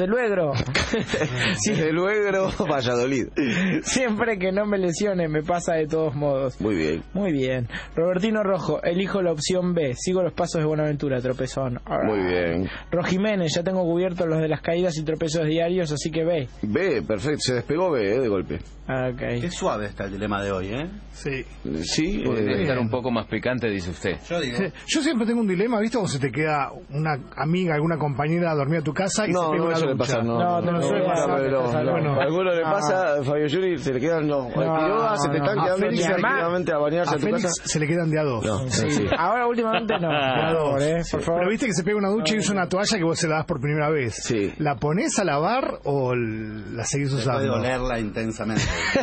Sí, desde luego, Valladolid. Siempre que no me lesione, me pasa de todos modos. Muy bien. Muy bien. Robertino Rojo, elijo la opción B. Sigo los pasos de Buenaventura, tropezón. Muy bien. Rojiménez, ya tengo cubiertos los de las caídas y tropezos diarios, así que B. B, perfecto. Se despegó B, de golpe. Okay. Qué suave está el dilema de hoy, ¿eh? Sí. Podría estar un poco más picante, dice usted. Yo siempre tengo un dilema, ¿viste? Cuando se te queda una amiga, alguna compañera a dormir a tu casa y se pega una ducha. No, a alguno le pasa, Fabio Yuri, se le quedan, se te están quedando efectivamente a bañarse a tu casa. Se le quedan de a dos. Ahora últimamente no. De a dos. Por favor. Pero viste que se pega una ducha y usa una toalla que vos se la das por primera vez. Sí. ¿La pones a lavar o la seguís usando? Puede olerla intensamente.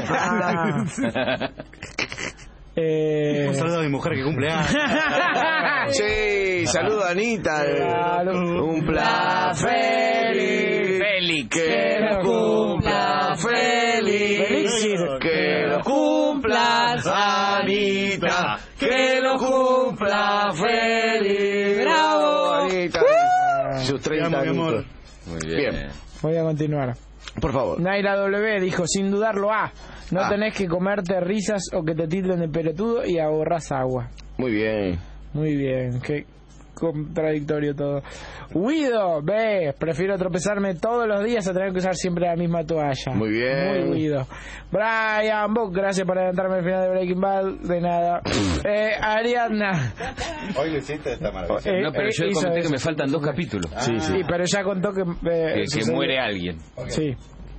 Un saludo a mi mujer que cumple años. Sí, saludo a Anita. Cumpla feliz, Félix. Que lo cumpla feliz. Que lo cumplas, Anita. Que lo cumpla feliz. ¡Bravo! Anita. Sus 30 años. Muy bien. Voy a continuar. Por favor. Naira W dijo, sin dudarlo, no tenés que comerte risas o que te tilden de pelotudo y ahorrás agua. Muy bien. Muy bien, qué contradictorio todo. Guido, B, prefiero tropezarme todos los días a tener que usar siempre la misma toalla. Muy bien. Muy Guido. Brian Book, gracias por adelantarme al final de Breaking Bad, de nada. Ariadna. Hoy lo hiciste, está maravilloso. No, pero yo comenté que me faltan 2 capítulos. Sí, pero ya contó que muere alguien. Okay. Sí.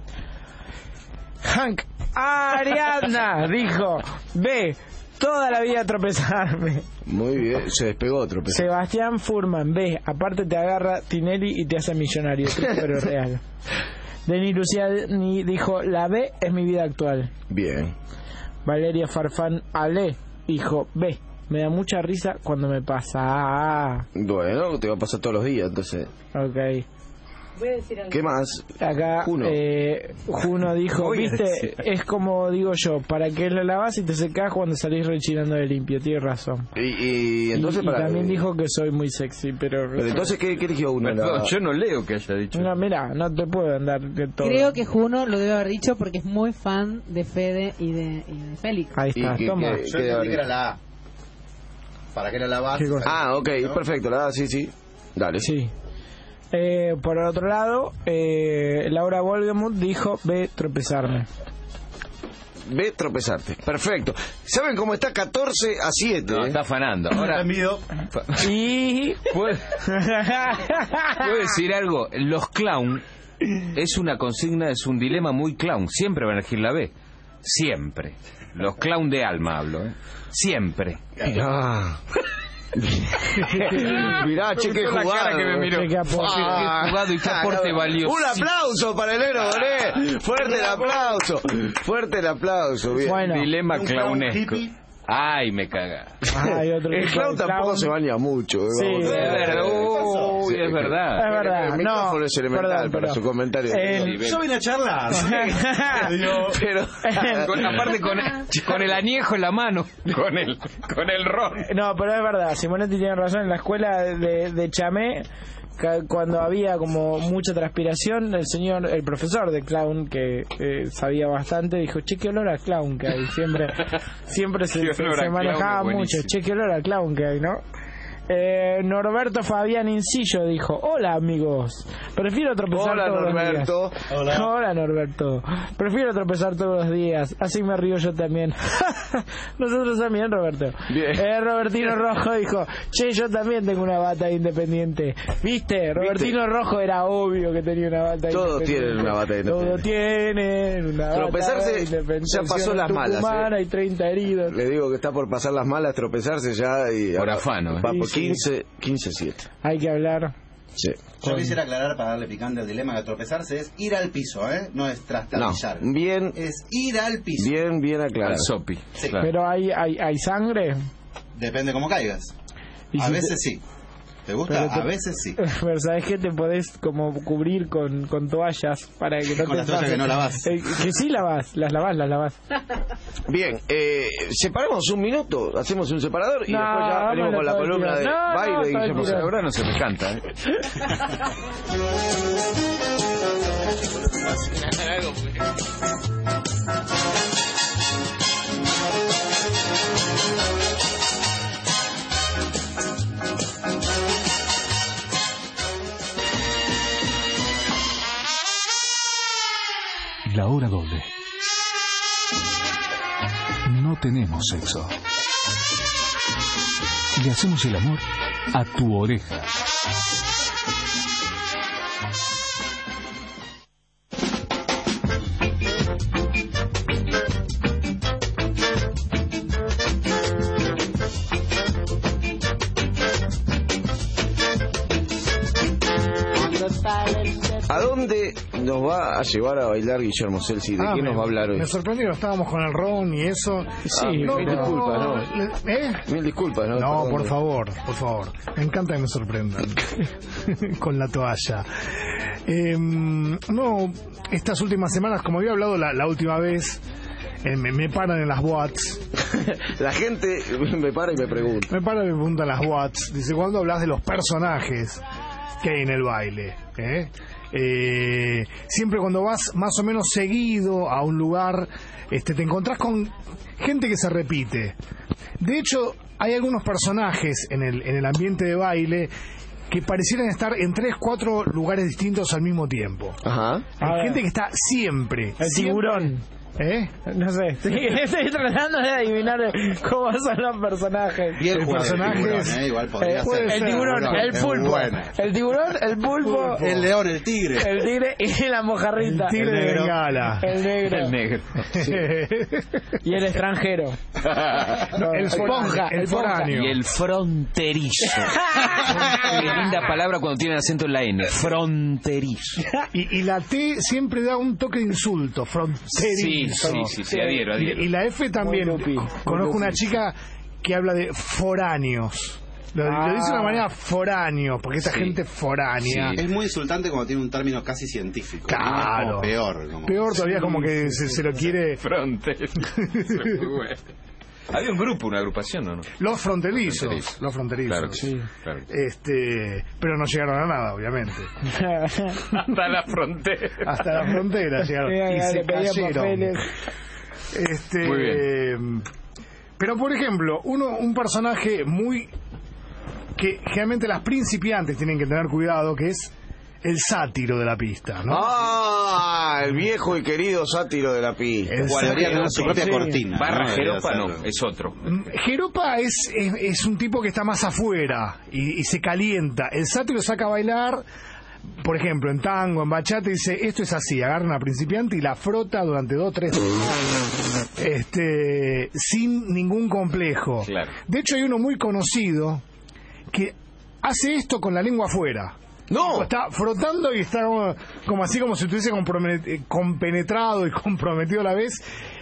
Hank Ariadna dijo, ve, toda la vida tropezarme. Muy bien, se despegó otro. Sebastián Furman, ve, aparte te agarra Tinelli y te hace millonario, pero real. Denis Luciani dijo, la B es mi vida actual. Bien. Valeria Farfán Ale dijo, ve, me da mucha risa cuando me pasa. Bueno, te va a pasar todos los días, entonces. Ok. Voy a decir algo. ¿Qué más? Acá Juno dijo, viste, es como digo yo, para que la lavas y te secás cuando salís rechinando de limpio, tiene razón. Y entonces también dijo que soy muy sexy, pero entonces ¿qué eligió uno? Yo no leo que haya dicho. No, mira, no te puedo andar de todo. Creo que Juno lo debe haber dicho porque es muy fan de Fede y de Félix. Ahí está, toma. Yo entendí que era la A. ¿Para qué la lavas? Ok, ¿no? Perfecto, la A, sí. Dale. Sí. Por el otro lado, Laura Volgemuth dijo, ve tropezarme. Ve tropezarte. Perfecto. ¿Saben cómo está 14-7? No, está afanando. Ahora y ¿puedo decir algo? Los clown es una consigna, es un dilema muy clown. Siempre van a elegir la B. Siempre. Los clown de alma hablo, Siempre. Mirá, cheque jugado. Que me miró. Qué jugado y qué aporte valioso. Un aplauso para el héroe, Bonet. Fuerte el aplauso. Bien. Bueno, dilema clownesco. Ay, me caga. El clown tampoco se baña mucho. Sí, es verdad. Es verdad. Es verdad. El micrófono es elemental para su comentario. Yo vine a charlar. Pero aparte con el añejo en la mano, con el ron. No, pero es verdad, Simonetti tiene razón. En la escuela de Chamé, cuando había como mucha transpiración, el profesor de clown, que sabía bastante, dijo: che, qué olor a clown que hay. Siempre se manejaba mucho: che, qué olor a clown que hay, ¿no? Norberto Fabián Incillo dijo: hola amigos, prefiero tropezar todos los días. Hola Norberto, prefiero tropezar todos los días, así me río yo también. Nosotros también, Roberto. Robertino Rojo dijo: che, yo también tengo una bata de Independiente. ¿Viste? Robertino Rojo era obvio que tenía una bata de Todos tienen una bata de Independiente. Todos tienen una bata Tropezarse, de Independiente. ya pasó las malas. Hay 30 heridos. Le digo que está por pasar las malas, tropezarse ya y por afano. Va por 15-7. Hay que hablar. Sí. Yo quisiera aclarar, para darle picante al dilema, que tropezarse es ir al piso, no es trastabillar. No, bien. Es ir al piso. Bien aclarado. Al sopi. Sí. Claro. Pero hay sangre. Depende cómo caigas. A veces sí. ¿Te gusta? A veces sí. Pero sabes que te podés como cubrir con toallas para que no con te las toallas que no lavas. Que sí lavas, las lavas. Bien, separamos un minuto, hacemos un separador y después ya venimos con la columna de baile y Guillermo Sala. Ahora no se me canta, La hora doble. No tenemos sexo. Le hacemos el amor a tu oreja. ¿A dónde nos va a llevar a bailar Guillermo Celsi? ¿De qué nos va a hablar hoy? Me sorprendió, estábamos con el ron y eso. Sí, mil disculpas, ¿no? Mil disculpas, ¿no? No, por favor. Me encanta que me sorprendan. Con la toalla. No, estas últimas semanas, como había hablado la última vez, me paran en las watts. La gente me para y me pregunta. Me para y me pregunta en las watts. Dice: ¿cuándo hablas de los personajes que hay en el baile? Siempre cuando vas más o menos seguido a un lugar, te encontrás con gente que se repite. De hecho, hay algunos personajes en el ambiente de baile que parecieran estar en 3-4 lugares distintos al mismo tiempo. Ajá. Hay gente que está siempre. El tiburón. No sé, estoy tratando de adivinar cómo son los personajes. Y el personajes, igual podría ser. El tiburón, el pulpo. Bueno. El tiburón, el pulpo. El león, el tigre. El tigre y la mojarrita. El tigre de Bengala. El negro. Sí. Y el extranjero. El esponja. El foráneo. Y el fronterizo. Qué linda palabra cuando tiene acento en la N. Fronterizo. Y la T siempre da un toque de insulto. Fronterizo. Sí, adhiero. Y la F también. Conozco una chica que habla de foráneos. Lo dice de una manera foráneo, porque esta gente foránea. Es muy insultante cuando tiene un término casi científico. Claro. Peor todavía, como que se lo quiere. Fronterizo. Había un grupo, una agrupación, ¿no? Los fronterizos. Claro, sí. Claro. Pero no llegaron a nada, obviamente. Hasta la frontera. Hasta la frontera llegaron. Y se cayeron. Muy bien. Pero, por ejemplo, un personaje que generalmente las principiantes tienen que tener cuidado, que es el sátiro de la pista, ¿no? El viejo y querido sátiro de la pista. Guardaría con su propia cortina. Barra Jeropa no, es otro. Jeropa es un tipo que está más afuera y se calienta. El sátiro saca a bailar, por ejemplo, en tango, en bachata, y dice: esto es así, agarra a una principiante y la frota durante 2-3 sin ningún complejo. Claro. De hecho, hay uno muy conocido que hace esto con la lengua afuera. No. Está frotando y está como así, como si estuviese compenetrado y comprometido a la vez.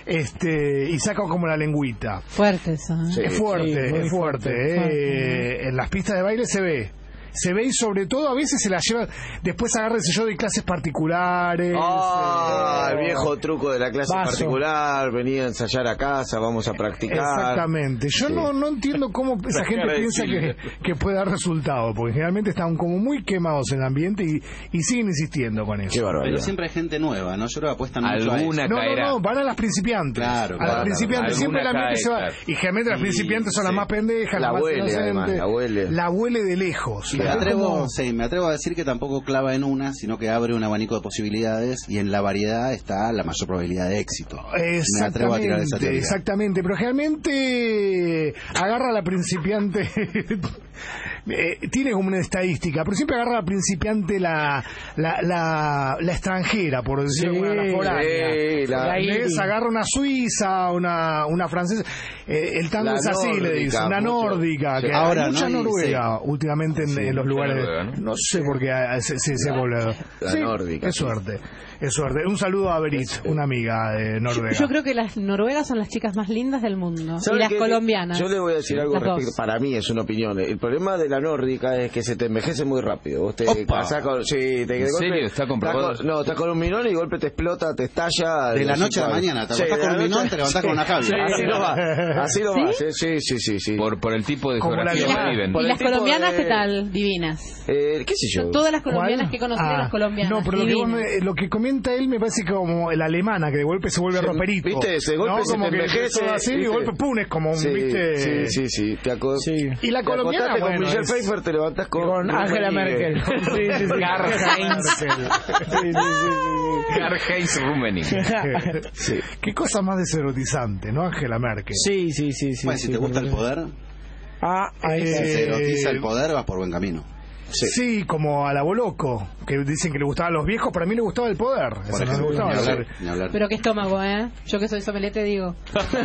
y saca como la lengüita. Fuerte eso. Sí, Es fuerte, sí, muy es fuerte. En las pistas de baile se ve y sobre todo a veces se la lleva, después agarra ese yo de clases particulares. El viejo truco de la clase particular, venía a ensayar a casa, vamos a practicar. Exactamente. Yo no entiendo cómo esa gente piensa que puede dar resultado, porque generalmente están como muy quemados en el ambiente y siguen insistiendo con eso. Qué barbaridad. Pero siempre hay gente nueva, ¿no? Yo creo que apuestan mucho a eso. No, van a las principiantes. Claro, a las principiantes. Siempre el ambiente se va. Y generalmente las principiantes son las más pendejas, las más inocentes. La huele de lejos. Me atrevo a decir que tampoco clava en una, sino que abre un abanico de posibilidades y en la variedad está la mayor probabilidad de éxito. Me atrevo a tirar esa teoría. Exactamente, pero generalmente agarra a la principiante, tiene como una estadística, pero siempre agarra a la principiante la extranjera, por decirlo de alguna foránea. Agarra una suiza, una francesa, el tango es así, le dicen, una nórdica, que ahora hay mucha noruega últimamente en los lugares. No sé por qué se vuelve. La nórdica. Es suerte. Un saludo a Berit, una amiga de Noruega. Yo creo que las noruegas son las chicas más lindas del mundo. Y las colombianas. Yo le voy a decir algo respecto. Para mí es una opinión. El problema de la nórdica es que se te envejece muy rápido. Vos te casás con. Sí, ¿En serio? ¿Está comprobado? No, estás con un minón y de golpe te explota, te estalla. De la noche a la mañana. Te levantás con un minón, te levantás con una cabla. Así lo va. Sí. Por el tipo de geografía que viven. ¿Y las colombianas qué tal? Divinas. ¿Qué sé yo? Todas las colombianas que conocí, las colombianas. No, pero lo que comenta él me parece como la alemana, que de golpe se vuelve roperito. ¿Viste? De golpe se te envejece. Así, y de golpe pum, es como un, ¿viste? Sí. Y la colombiana, con Michelle Pfeiffer, te levantás con Angela Merkel. Karl-Heinz Rummenigge. Qué cosa más deserotizante, ¿no? Angela Merkel. Sí. Bueno, si te gusta el poder, si te erotiza el poder, vas por buen camino. Sí, como a la Boloco, que dicen que le gustaban los viejos, para mí le gustaba el poder. Por ejemplo, no le gustaba ni hablar. Pero qué estómago, ¿eh? Yo que soy sommelier te digo.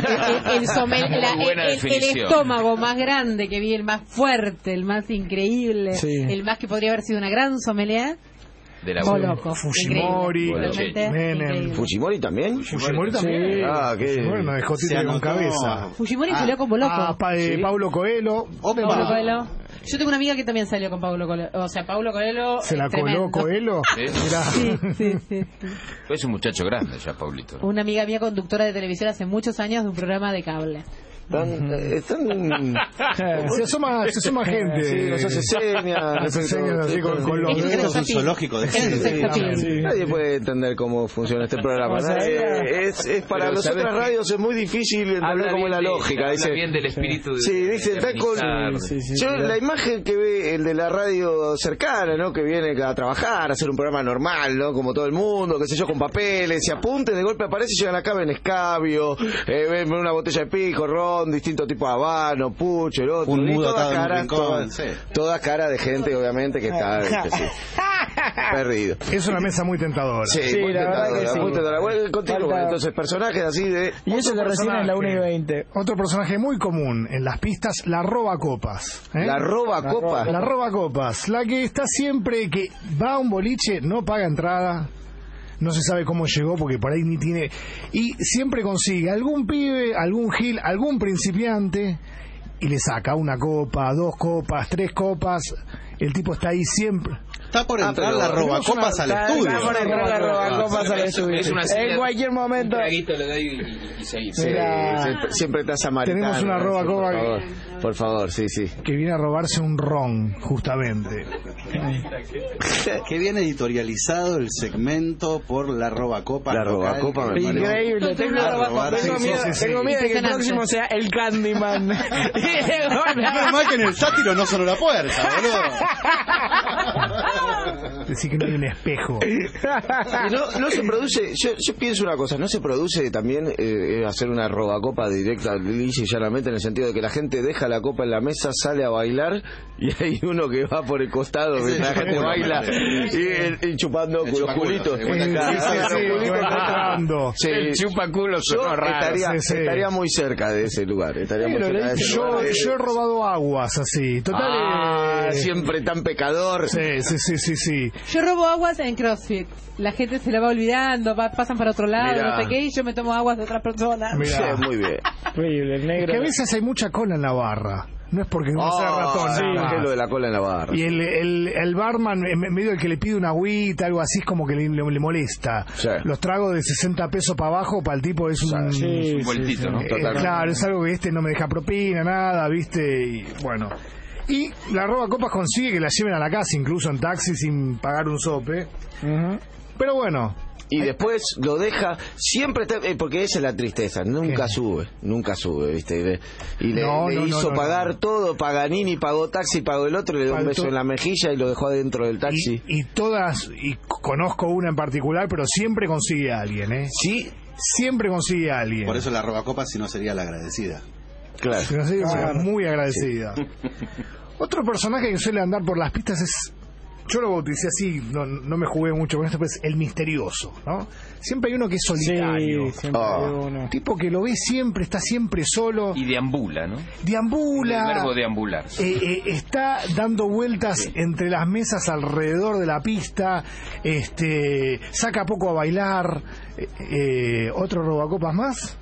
El estómago más grande que vi, el más fuerte, el más increíble, el más que podría haber sido una gran sommelier. De la Boloco. Fujimori, Menem. ¿Fujimori también? Fujimori también. Qué no dejó títere con cabeza. Fujimori salió con Boloco. Paulo Coelho. Paulo Coelho. Yo tengo una amiga que también salió con Paulo Coelho. O sea, Paulo Coelho. ¿Se la coló Coelho? Sí. Es un muchacho grande ya, Paulito. Una amiga mía, conductora de televisión hace muchos años de un programa de cable. Se asoma gente. Sí, nos hace señas así con los dedos. Es un zoológico de gente. Nadie puede entender cómo funciona este programa. Es para nosotras radios es muy difícil entender cómo es la lógica. Dice bien del espíritu. Dice yo la imagen que ve el de la radio cercana, ¿no? Que viene a trabajar, a hacer un programa normal, ¿no? Como todo el mundo, qué sé yo, con papeles y apuntes, de golpe aparece y llegan acá, ven escabio, ven una botella de pico, ron, distinto tipo de habano, pucho, el otro, un mudo toda cara de gente obviamente que está perdido. Es una mesa muy tentadora. Muy tentadora. Bueno, continúo. Entonces, personajes así de... Y eso que recién es la 1:20. Otro personaje muy común en las pistas, la robacopas. ¿La robacopas? La robacopas. La que está siempre, que va a un boliche, no paga entrada, no se sabe cómo llegó porque por ahí ni tiene, y siempre consigue algún pibe, algún gil, algún principiante y le saca una copa, 2 copas, 3 copas. El tipo está ahí siempre. Está por entrar la robacopas al estudio. Está por entrar la robacopas al estudio. En cualquier momento. Un traguito le doy y seguir. Siempre está samaritano. Tenemos una robacopa por favor, sí. Que viene a robarse un ron, justamente. Qué bien editorializado el segmento por la robacopa. La robacopa me parece increíble. Tengo miedo de que el próximo sea el Candyman. Menos mal que en el sátiro no sonó la puerta, boludo. Decir que no hay un espejo. Y no se produce, yo pienso una cosa, no se produce también hacer una robacopa directa, lisa y llanamente, en el sentido de que la gente deja la copa en la mesa, sale a bailar y hay uno que va por el costado mientras la gente baila y chupando los culitos. El chupaculo sonó raro. Estaría muy cerca de ese lugar. Yo he robado aguas así. Total, siempre tan pecador. Sí. Yo robo aguas en CrossFit. La gente se la va olvidando, pasan para otro lado, Mirá. no sé qué, y yo me tomo aguas de otras personas. Mirá. Sí, muy bien. Horrible, el negro. Es que a veces hay mucha cola en la barra. No es porque no sea ratón. Sí, nada más. es lo de la cola en la barra. Y el barman, en medio del que le pide una agüita, algo así, es como que le molesta. Sí. Los tragos de 60 pesos para abajo, para el tipo es un... un vueltito, ¿no? Claro, es algo que no me deja propina, nada, ¿viste? Y bueno. Y la roba copas consigue que la lleven a la casa, incluso en taxi, sin pagar un sope. Pero bueno. Y después lo deja, siempre está, porque esa es la tristeza, nunca sube, ¿viste? Y le hizo pagar todo, Paganini pagó taxi, pagó el otro, le dio un beso en la mejilla y lo dejó adentro del taxi. Y conozco una en particular, pero siempre consigue a alguien, ¿eh? Sí. Siempre consigue a alguien. Por eso la roba copas, si no sería la agradecida. Claro. Si no sería muy agradecida. Sí. Otro personaje que suele andar por las pistas es... Yo lo bauticé así, no me jugué mucho con esto, pues el misterioso, ¿no? Siempre hay uno que es solitario. Sí, siempre hay uno. Tipo que lo ve siempre, está siempre solo. Y deambula, ¿no? Deambula. El verbo deambular. Está dando vueltas entre las mesas alrededor de la pista. Saca poco a bailar. ¿Otro robacopas más?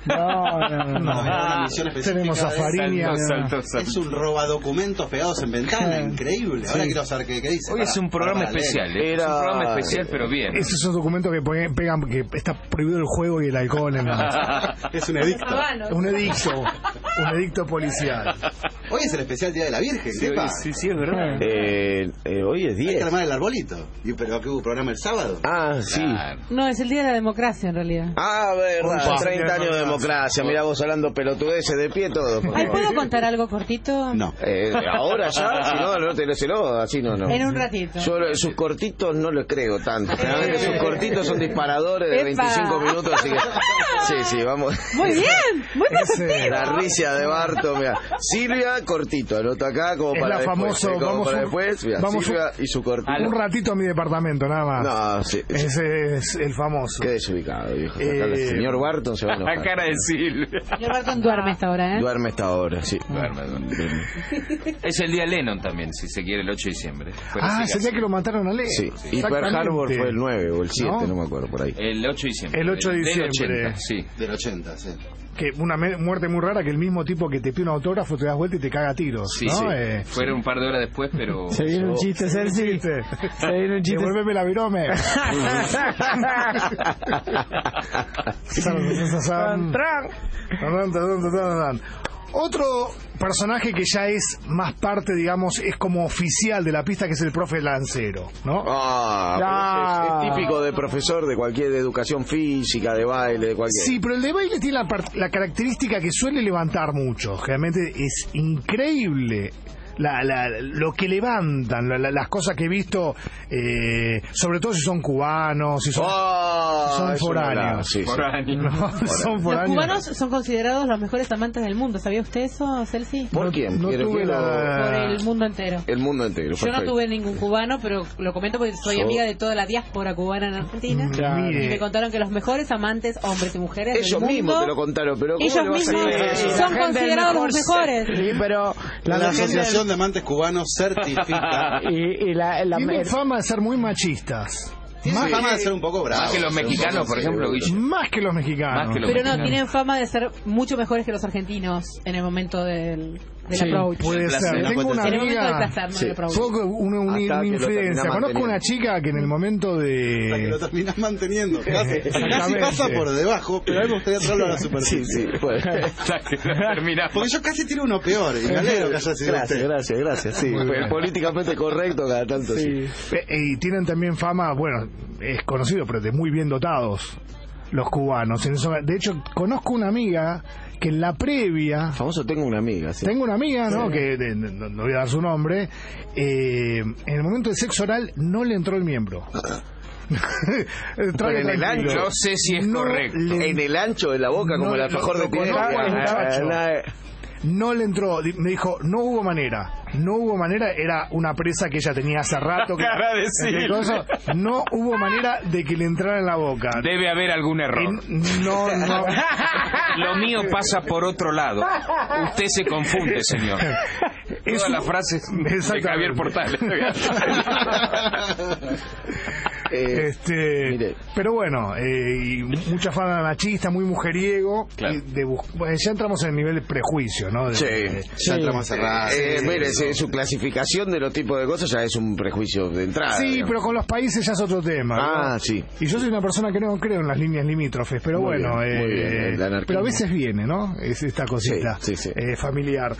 Una misión específica. Tenemos a Fariña. Es un robadocumentos pegados en ventana, increíble. Ahora quiero saber qué dice. Hoy es un programa especial, Es un programa especial, pero bien. Ese es un documento que pegan, que está prohibido el juego y el alcohol. Es un edicto. Un edicto policial. Hoy es el especial Día de la Virgen, sí, es verdad. Hoy es 10. Hay que armar el arbolito. ¿Pero qué hubo programa el sábado? Sí. No, es el Día de la Democracia en realidad. Verdad, 30 años de democracia. Mira vos hablando pelotudeces de pie todo. ¿Ay, puedo contar algo cortito? No. Ahora ya, si no tenéselo, así no. En un ratito. Yo sus cortitos no los creo tanto. Realmente sus cortitos son disparadores de 25 minutos, así que... Sí, vamos. Muy bien, muy positivo. La risa de Barto, mira. Silvia, cortito, anoto acá como para después. Mira, Silvia y su cortito. Un ratito a mi departamento, nada más. No, sí. Ese es el famoso. Qué desubicado, viejo. El señor Barton se va a enojar. La cara de Silvia. Señor Barton duerme esta hora, ¿eh? Duerme esta hora, sí. Duerme. Es el día Lennon también, si se quiere, el 8 de diciembre. Es el día que lo mataron a Lennon. Sí. Y Pearl Harbor fue el 9 o el 7, no me acuerdo, por ahí. El 8 de diciembre. El 8 de diciembre. Del 80, sí. Del 80, sí. Que una muerte muy rara, que el mismo tipo que te pide un autógrafo te das vuelta y te caga a tiros. Sí, ¿no? sí. Fueron un par de horas después, pero... Se viene un chiste, Celsi. Se viene un chiste. Devuélveme la virome. Otro personaje que ya es más parte, digamos, es como oficial de la pista, que es el profe Lancero, ¿no? Es típico de profesor de cualquier educación física, de baile, de cualquier... Sí, pero el de baile tiene la característica que suele levantar mucho. Realmente es increíble lo que levantan, las cosas que he visto, sobre todo si son cubanos, si son foráneos. Son foráneos. Los cubanos son considerados los mejores amantes del mundo. ¿Sabía usted eso, Celsi? ¿Por quién? Por el mundo entero. El mundo entero. Yo no tuve ningún cubano, pero lo comento porque soy amiga de toda la diáspora cubana en Argentina. Y me contaron que los mejores amantes, hombres y mujeres del mundo, mismos te lo contaron, pero ¿cómo ellos mismos son considerados los mejores. Sí, pero la Asociación de Amantes Cubanos certifica. Tienen fama de ser muy machistas. Tienen fama de ser un poco bravos. Más que los mexicanos, por ejemplo. Más que los mexicanos. Pero no, tienen fama de ser mucho mejores que los argentinos en el momento del approach. Puede ser. Tengo una amiga. Una infidencia. Conozco una chica que en el momento de. La que lo terminás manteniendo. Casi pasa por debajo, pero a mí me gustaría traerlo a la superficie. Sí, porque yo casi tiro uno peor. Y me alegro que haya sido usted. Gracias. Sí, políticamente correcto cada tanto. Sí. Y tienen también fama, bueno, es conocido, pero de muy bien dotados los cubanos. De hecho, conozco una amiga que en la previa... Famoso, tengo una amiga, sí. Tengo una amiga, ¿no? Que no voy a dar su nombre. En el momento del sexo oral no le entró el miembro. Pero en el ancho, no sé si es correcto. En el ancho de la boca, como el alfajor de piedra. No le entró, me dijo, no hubo manera, era una presa que ella tenía hace rato. No hubo manera de que le entrara en la boca. Debe haber algún error. No. Lo mío pasa por otro lado. Usted se confunde, señor. todas las frases de Javier Portales. Pero bueno, y mucha fama machista, muy mujeriego. Claro. Ya entramos en el nivel de prejuicio, ¿no? Ya entramos a mire, su clasificación de los tipos de cosas ya es un prejuicio de entrada. Sí, digamos. Pero con los países ya es otro tema, ¿no? Sí. Y yo soy una persona que no creo en las líneas limítrofes, pero muy bueno, bien, pero a veces viene, ¿no? Es esta cosita familiar.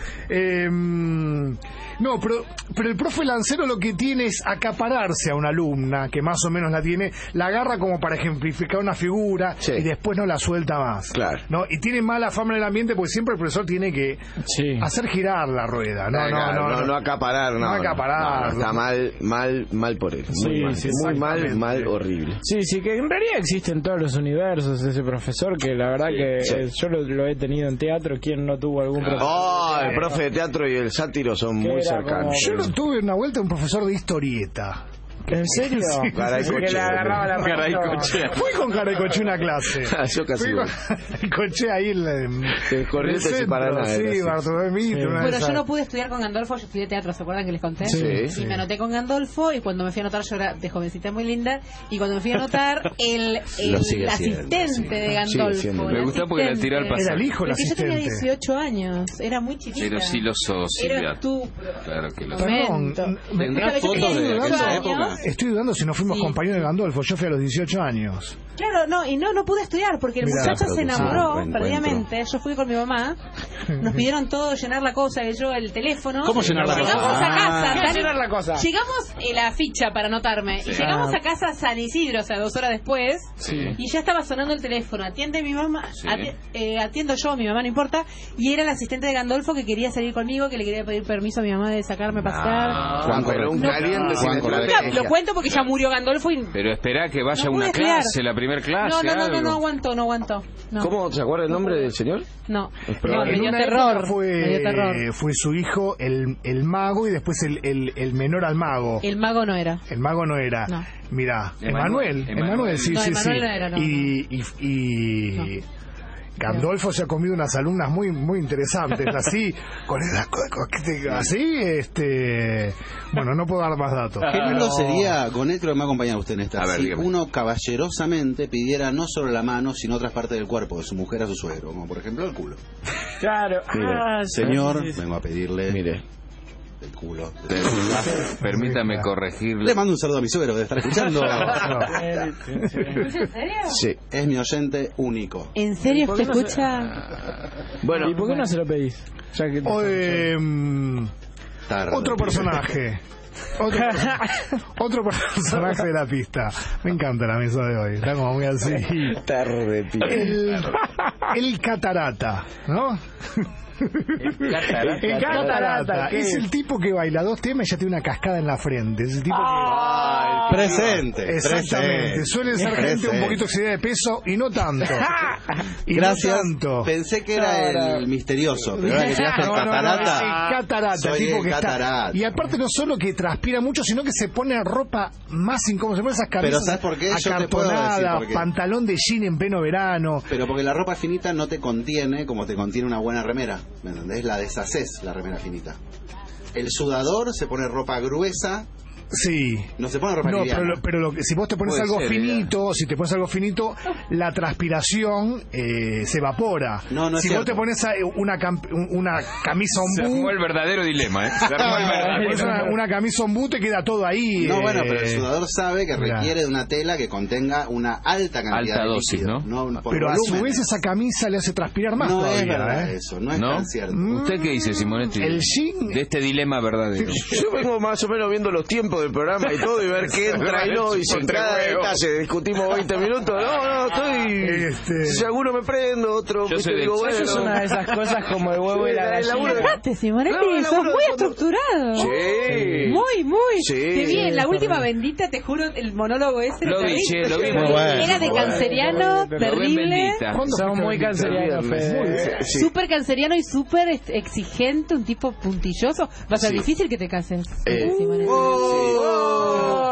No, pero el profe Lancero lo que tiene es acapararse a una alumna que más o menos la tiene, la agarra como para ejemplificar una figura y después no la suelta más. Claro. ¿No? Y tiene mala fama en el ambiente porque siempre el profesor tiene que hacer girar la rueda. No acaparar, no acaparar. Está mal por él. Muy mal, horrible. Sí, que en realidad existe en todos los universos ese profesor que la verdad que yo lo he tenido en teatro. ¿Quién no tuvo algún profesor? El profe de teatro y el sátiro son muy cercanos. Yo no tuve una vuelta un profesor de historieta. ¿En serio? Sí, que le agarraba la mano. Fui con Caraycoche una clase. Yo casi fui con Caraycoche ahí en Corrientes y Paraná. Sí, Bartolomé Mitre. Bueno, yo no pude estudiar con Gandolfo, yo estudié teatro, ¿se acuerdan que les conté? Sí. Y me anoté con Gandolfo y cuando me fui a anotar, yo era de jovencita muy linda, y cuando me fui a anotar, el asistente de Gandolfo. Me gustó porque le tiró al pasaje. Era el hijo, el asistente. Yo tenía 18 años, era muy chiquita. Pero sí lo sos, Era tú. Claro que lo sos. ¿Tendrás fotos de aquella época? Estoy dudando si no fuimos compañeros de Gandolfo. Yo fui a los 18 años. Claro, no pude estudiar porque el muchacho se enamoró perdidamente. Yo fui con mi mamá, nos pidieron todo llenar la cosa, el teléfono. ¿Cómo llenar la cosa? Llegamos a casa, llenar la cosa. Llegamos la ficha para anotarme y llegamos a casa a San Isidro, o sea, 2 horas después, y ya estaba sonando el teléfono. Atiende mi mamá, atiendo yo, mi mamá no importa, y era el asistente de Gandolfo que quería salir conmigo, que le quería pedir permiso a mi mamá de sacarme a pasear. Juan, pero un caliente sin estrategia. Lo cuento porque ya murió Gandolfo y... Pero espera que vaya una clase, la primera clase. No aguantó. No. ¿Cómo se acuerda el nombre del señor? No, me dio terror. Fue su hijo el mago y después el menor al mago. El mago no era. No. Mirá, Emanuel, sí. Emanuel no era, no. Y Gandolfo se ha comido unas alumnas muy muy interesantes, así, bueno, no puedo dar más datos. Qué lindo sería, con él creo que me ha acompañado usted en esta, si uno caballerosamente pidiera no solo la mano, sino otras partes del cuerpo de su mujer a su suegro, como por ejemplo el culo. Claro. Señor, vengo a pedirle... Mire. El culo. Permítame corregirle. Le mando un saludo a mi suegro, debe estar escuchando. ¿En serio? Sí, es mi oyente único. ¿En serio te escucha? Bueno, ¿y por qué no se lo pedís? Ya que otro personaje. Otro personaje de la pista. Me encanta la mesa de hoy. Está como muy así. El Catarata, ¿no? El Catarata es el tipo que baila 2 temas y ya tiene una cascada en la frente. Es el tipo que... Presente. Exactamente. Suele ser gente un poquito excedida de peso y no tanto. Gracias. No tanto. Pensé que era el misterioso, pero ahora que te das el Catarata. El Catarata, soy tipo el que Catarata. Está. Y aparte no solo que transpira mucho, sino que se pone ropa más incómoda. Se pone esas camisas. Pero ¿sabes por qué? Acartonadas, pantalón de jean en pleno verano. Pero porque la ropa finita no te contiene como te contiene una buena remera. ¿Me entendés? La deshaces, la remera finita. El sudador se pone ropa gruesa. Sí. No se pone ropa liviana. Pero si vos te pones algo finito, la transpiración se evapora. No si vos te pones una camisa ombú... Se armó el verdadero dilema, una camisa ombú te queda todo ahí. No, bueno, pero el sudador sabe que requiere de una tela que contenga una alta cantidad de dosis, líquido, ¿no? Pero a su vez esa camisa le hace transpirar más todavía. Es verdad eso, no es tan cierto. ¿Usted qué dice, Simonetti? El jean... De este dilema verdadero. Yo vengo más o menos viendo los tiempos del programa y todo y ver qué entra y no, y sin cada detalle discutimos 20 minutos. No, estoy... Si alguno me prendo, otro... Yo digo, bueno, eso es una de esas cosas como el huevo y la gallina. Fíjate, Simonetti, sos muy estructurado. Sí. Muy. Sí. Qué bien, la última bendita, te juro, el monólogo ese... Lo vi Era de canceriano, terrible. Somos muy cancerianos, Fede. Súper canceriano y súper exigente, un tipo puntilloso. Va a ser difícil que te cases, Simonetti.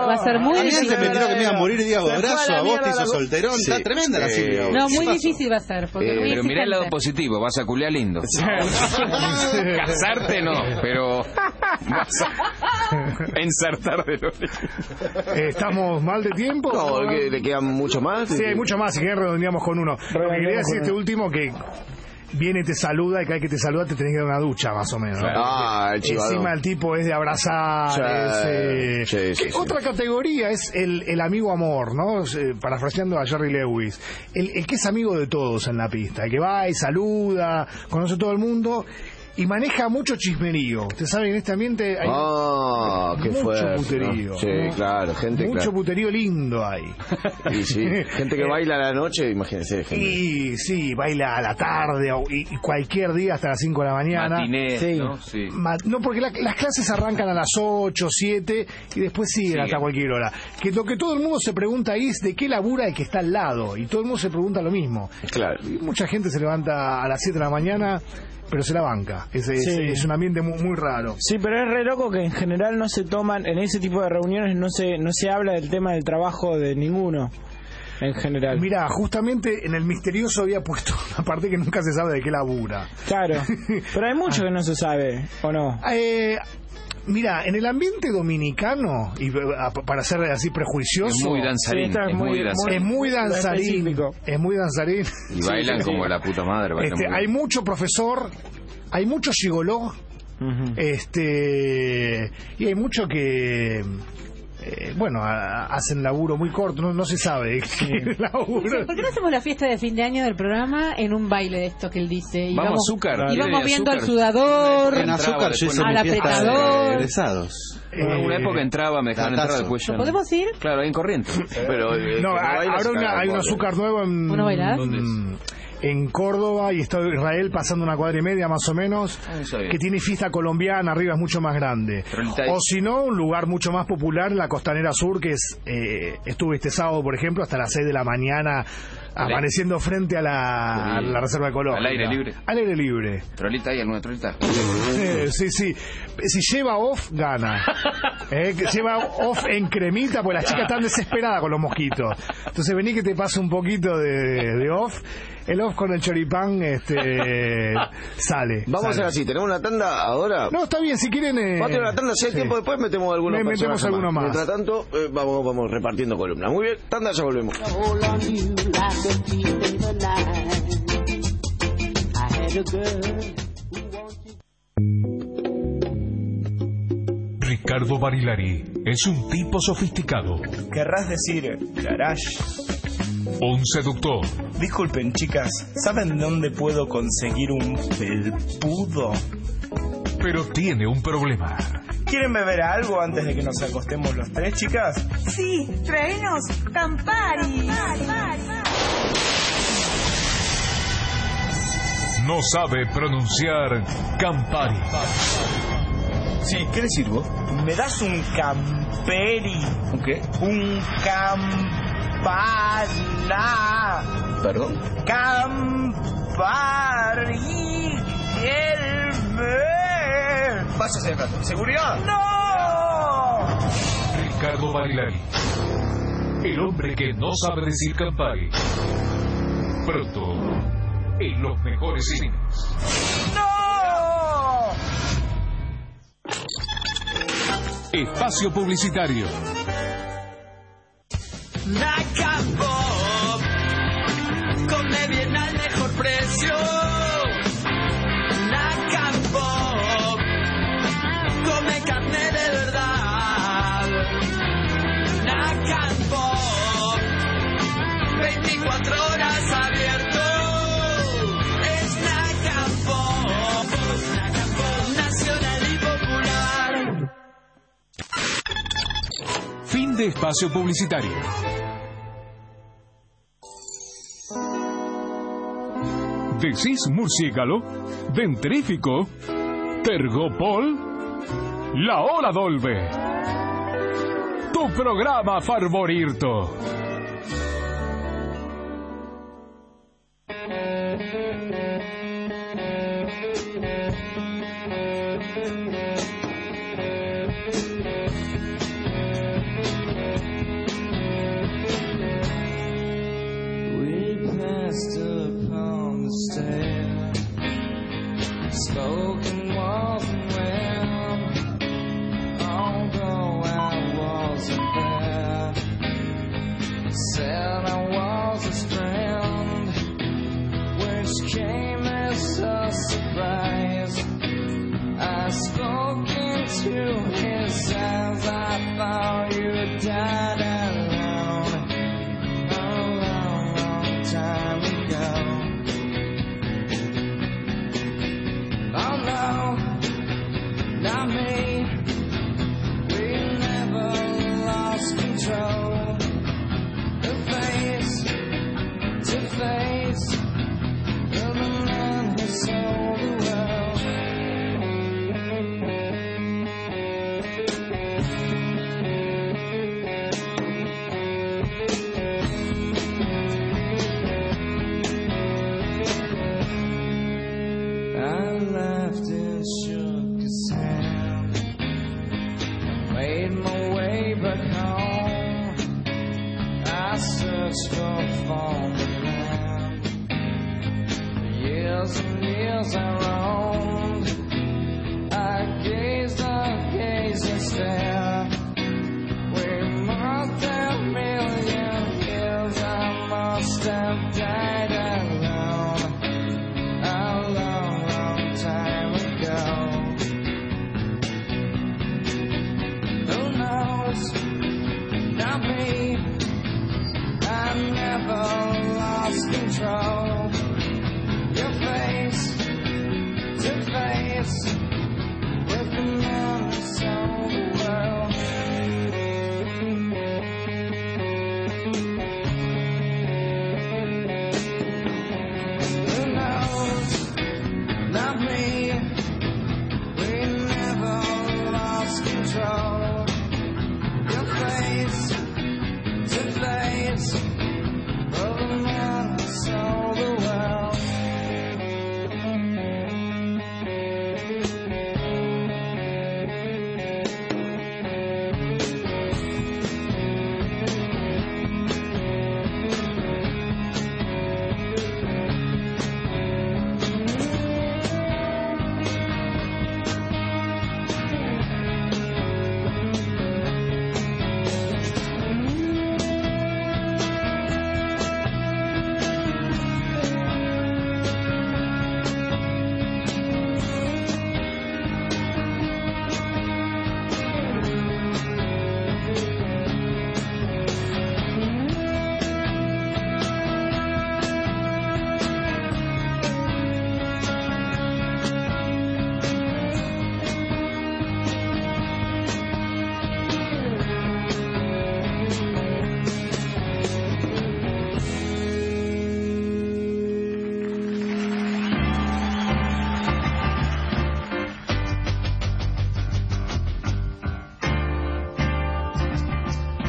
Va a ser muy difícil. Se me tiró que me iba a morir Diego Brazo, a vos te hizo solterón. Sí. Está tremenda la Silvia. No, muy difícil va a ser. Pero mirá el lado positivo, vas a culear lindo. Casarte no, pero vas a ensartar de lo lindo. ¿Estamos mal de tiempo? No, ¿le quedan mucho más? Sí, hay mucho más, si querés redondeamos con uno. Lo que quería decir este último, que viene y te saluda, y cada vez que te saluda te tenés que dar una ducha, más o menos. Ah, el chivadón. Encima el tipo es de abrazar. Sí. Otra categoría es el amigo amor, ¿no? Parafraseando a Jerry Lewis. El que es amigo de todos en la pista, el que va y saluda, conoce a todo el mundo y maneja mucho chismerío. Usted sabe que en este ambiente hay mucho puterío. ¿No? Sí, claro, gente. Mucho puterío lindo hay. Y sí, gente que baila a la noche, imagínense. Y sí, baila a la tarde y cualquier día hasta las 5 de la mañana. Matinés, sí. ¿no? Sí. No, porque las clases arrancan a las 8, 7 y después siguen hasta cualquier hora. Que lo que todo el mundo se pregunta ahí es de qué labura el que está al lado. Y todo el mundo se pregunta lo mismo. Claro. Y mucha gente se levanta a las 7 de la mañana, pero se la banca. Es un ambiente muy raro. Sí, pero es re loco que en general no se toman, en ese tipo de reuniones no se habla del tema del trabajo de ninguno, en general. Mira, justamente en el misterioso había puesto una parte que nunca se sabe de qué labura. Claro, pero hay mucho que no se sabe, ¿o no? Mira, en el ambiente dominicano, y para ser así prejuicioso, es muy danzarín. Es muy danzarín. Y bailan como la puta madre. Hay mucho profesor, hay mucho gigoló, y hay mucho que hacen laburo muy corto, no se sabe laburo. ¿Por qué no hacemos la fiesta de fin de año del programa en un baile de esto que él dice? Y vamos azúcar. Y vamos viendo al sudador, en azúcar, al apretador. En una época entraba, me dejaban entrar después ya. ¿Podemos ir? Claro, ahí en Corrientes. Pero ahora hay un azúcar nuevo en Córdoba, y está Israel pasando una cuadra y media más o menos, que tiene fiesta colombiana, arriba es mucho más grande. O si no, un lugar mucho más popular en la Costanera Sur, que estuve este sábado, por ejemplo, hasta las 6 de la mañana, amaneciendo frente a la reserva ecológica. Al aire libre. Al aire libre. Trolita, ¿hay alguna trolita? Sí. Si lleva off, gana. Lleva off en cremita, porque las chicas están desesperadas con los mosquitos. Entonces vení que te pase un poquito de off. El off con el choripán sale. Vamos a hacer así, ¿tenemos una tanda ahora? No, está bien, si quieren... Vamos a tener una tanda, si hay tiempo después metemos algunos más. Mientras tanto, vamos repartiendo columnas. Muy bien, tanda, ya volvemos. Ricardo Barilari es un tipo sofisticado. Querrás decir garage. Un seductor. Disculpen, chicas, ¿saben dónde puedo conseguir un felpudo? Pero tiene un problema. ¿Quieren beber algo antes de que nos acostemos los tres, chicas? Sí, traenos Campari. No sabe pronunciar Campari. Sí, ¿qué le sirvo? ¿Me das un Camperi? ¿Un qué? Un Campana. ¿Perdón? Campari. Pásese, ¿seguridad? ¡No! Ricardo Barilari, el hombre que no sabe decir Campari. Pronto, en los mejores cines. ¡No! Espacio publicitario. Nacapop, come bien al mejor precio. Nacapop, come carne de verdad. Nacapop, 24 horas abierto. Es Nacapop, nacional y popular. Fin de espacio publicitario. ¿Decís murciélago? ¿Dentrífico? ¿Tergopol? La hora Dolbe. Tu programa favorito.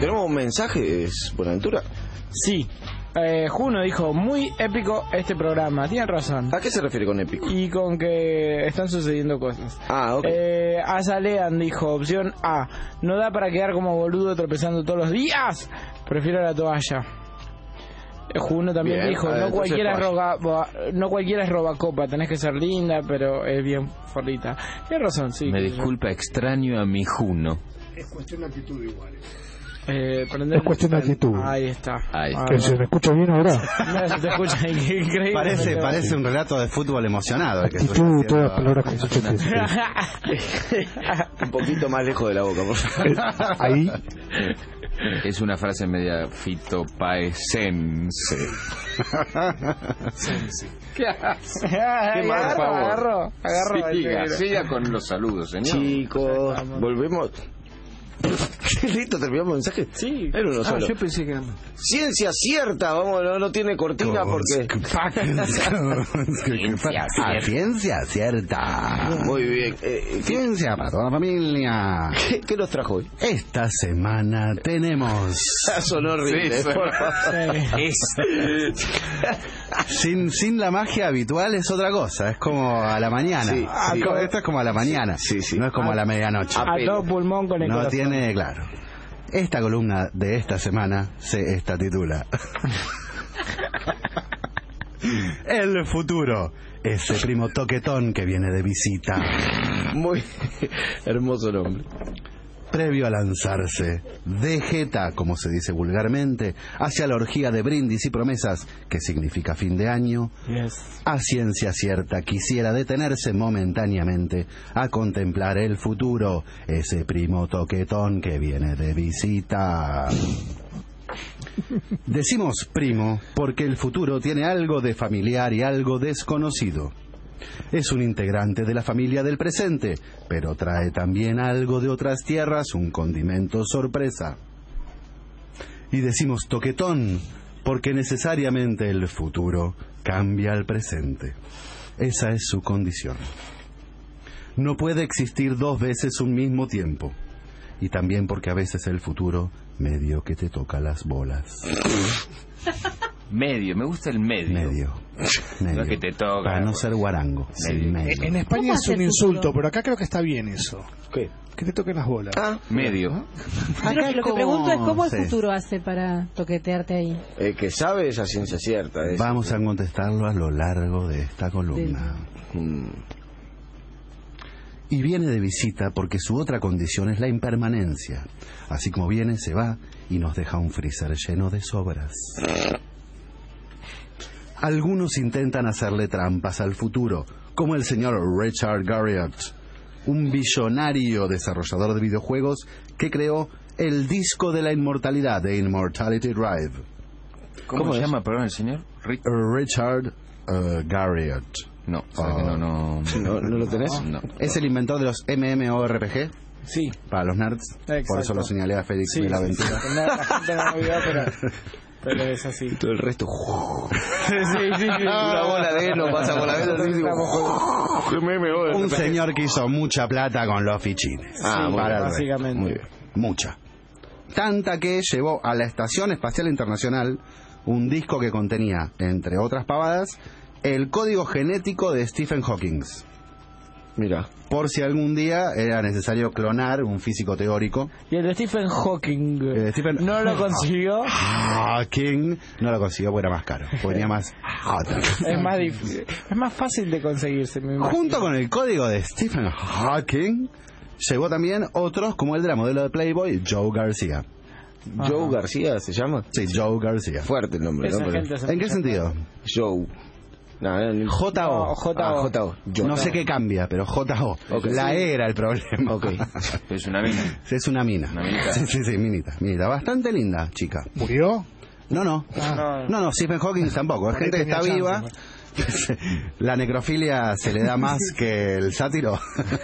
¿Tenemos mensajes, Buenaventura? Sí. Juno dijo, muy épico este programa. Tienen razón. ¿A qué se refiere con épico? Y con que están sucediendo cosas. Ok. Azalean dijo, opción A, no da para quedar como boludo tropezando todos los días. Prefiero la toalla. Juno también bien, dijo, no cualquiera es robacopa, tenés que ser linda, pero es bien forrita. Tienes razón, sí. Me disculpa, extraño a mi Juno. Es cuestión de actitud igual. Es cuestión de actitud. Ahí está. ¿Que se me escucha bien ahora? No, se te escucha increíble. Parece un relato de fútbol emocionado. Actitud, todas las palabras que un poquito más lejos de la boca, por favor. Ahí. Es una frase media fitopaesense. ¿Qué hace? Agarro. Siga con los saludos, señor. Chicos, volvemos. ¿Listo? ¿Terminamos el mensaje? Sí. Era uno solo. Yo pensé que era... Ciencia cierta, vamos, no tiene cortina porque... Ciencia cierta. Muy bien. Ciencia para toda la familia. ¿Qué nos trajo hoy? Esta semana tenemos... Sonó horrible. Sin la magia habitual es otra cosa, es como a la mañana. Sí. Esto es como a la mañana, no es como a la medianoche. A todo pulmón con el no corazón. Tiene, claro. Esta columna de esta semana se titula El futuro, ese primo toquetón que viene de visita. Muy hermoso nombre. Previo a lanzarse de jeta, como se dice vulgarmente, hacia la orgía de brindis y promesas, que significa fin de año, a ciencia cierta quisiera detenerse momentáneamente a contemplar el futuro, ese primo toquetón que viene de visita. Decimos primo porque el futuro tiene algo de familiar y algo desconocido. Es un integrante de la familia del presente, pero trae también algo de otras tierras, un condimento sorpresa. Y decimos toquetón porque necesariamente el futuro cambia al presente. Esa es su condición. No puede existir dos veces un mismo tiempo. Y también porque a veces el futuro medio que te toca las bolas. Medio, me gusta el medio. Medio. Que te toca. Para no ser guarango. Medio. En España es un insulto, pero acá creo que está bien eso. ¿Qué? Que te toquen las bolas. Medio. Pero lo que pregunto es cómo el futuro hace para toquetearte ahí. Que sabe esa ciencia cierta. Vamos a contestarlo a lo largo de esta columna. Y viene de visita porque su otra condición es la impermanencia. Así como viene, se va y nos deja un freezer lleno de sobras. Algunos intentan hacerle trampas al futuro, como el señor Richard Garriott, un billonario desarrollador de videojuegos que creó el disco de la inmortalidad de Immortality Drive. ¿Cómo se llama, perdón, el señor? Richard Garriott. No, ¿No lo tenés? No. ¿Es el inventor de los MMORPG? Sí. Para los nerds. Exacto. Por eso lo señalé a Félix de la Aventura. La gente no me olvidó, pero es así. Todo el resto. Sí. Una bola de heno pasa por la vez. Un señor que hizo mucha plata con los fichines. Básicamente. Muy bien. Mucha. Tanta que llevó a la Estación Espacial Internacional un disco que contenía, entre otras pavadas, el código genético de Stephen Hawking. Mira. Por si algún día era necesario clonar un físico teórico. Y el de Stephen Hawking no lo consiguió. Hawking no lo consiguió porque era más caro. Porque tenía más. Es más difícil. Es más fácil de conseguirse. Junto con el código de Stephen Hawking, llegó también otros como el de la modelo de Playboy, Joe García. ¿Joe García se llama? Sí, Joe García. Fuerte el nombre, ¿no? ¿En qué sentido? Joe. J.O. J.O. No sé qué cambia, pero J.O. La E era el problema. Es una mina. Es una mina. Sí, minita. Bastante linda, chica. ¿Murió? No, Stephen Hawking tampoco. Es gente que está viva. La necrofilia se le da más que el sátiro.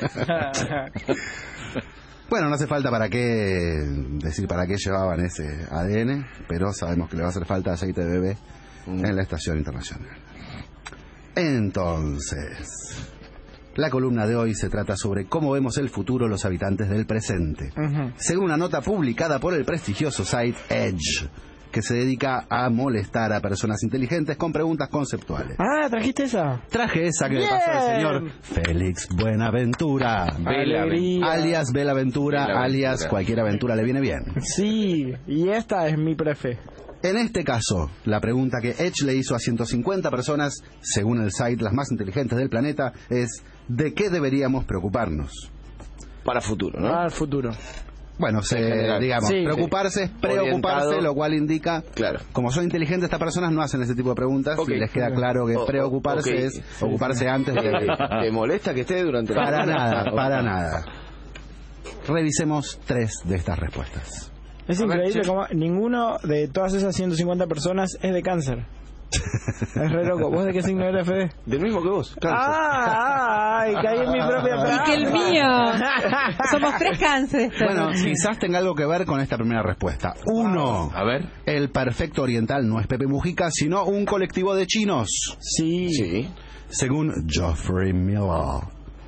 Bueno, no hace falta decir para qué llevaban ese ADN, pero sabemos que le va a hacer falta aceite de bebé en la Estación Internacional. Entonces, La columna de hoy se trata sobre cómo vemos el futuro los habitantes del presente. Según una nota publicada por el prestigioso site Edge, que se dedica a molestar a personas inteligentes con preguntas conceptuales. Ah, ¿trajiste esa? Traje esa que me pasó el señor Félix Buenaventura. Alias Belaventura, alias cualquier aventura le viene bien. Sí, y esta es mi prefe. En este caso, la pregunta que Edge le hizo a 150 personas, según el site las más inteligentes del planeta, es ¿de qué deberíamos preocuparnos? Para futuro, ¿no? Para el futuro. Bueno, digamos, sí, preocuparse es preocuparse, orientado. lo cual indica, claro, como son inteligentes estas personas no hacen ese tipo de preguntas, y les queda claro que preocuparse es ocuparse antes de... ¿Te molesta que esté durante la... Para nada. Revisemos 3 de estas respuestas. Es increíble como ninguno de todas esas 150 personas es de cáncer. Es re loco. ¿Vos de qué signo eres, Fede? Del mismo que vos, cáncer. ¡Ay! Caí en mi propia trampa. Y que el mío. Somos 3 cánceres. Bueno, quizás tenga algo que ver con esta primera respuesta. 1. A ver. El perfecto oriental no es Pepe Mujica, sino un colectivo de chinos. Sí. Según Geoffrey Miller.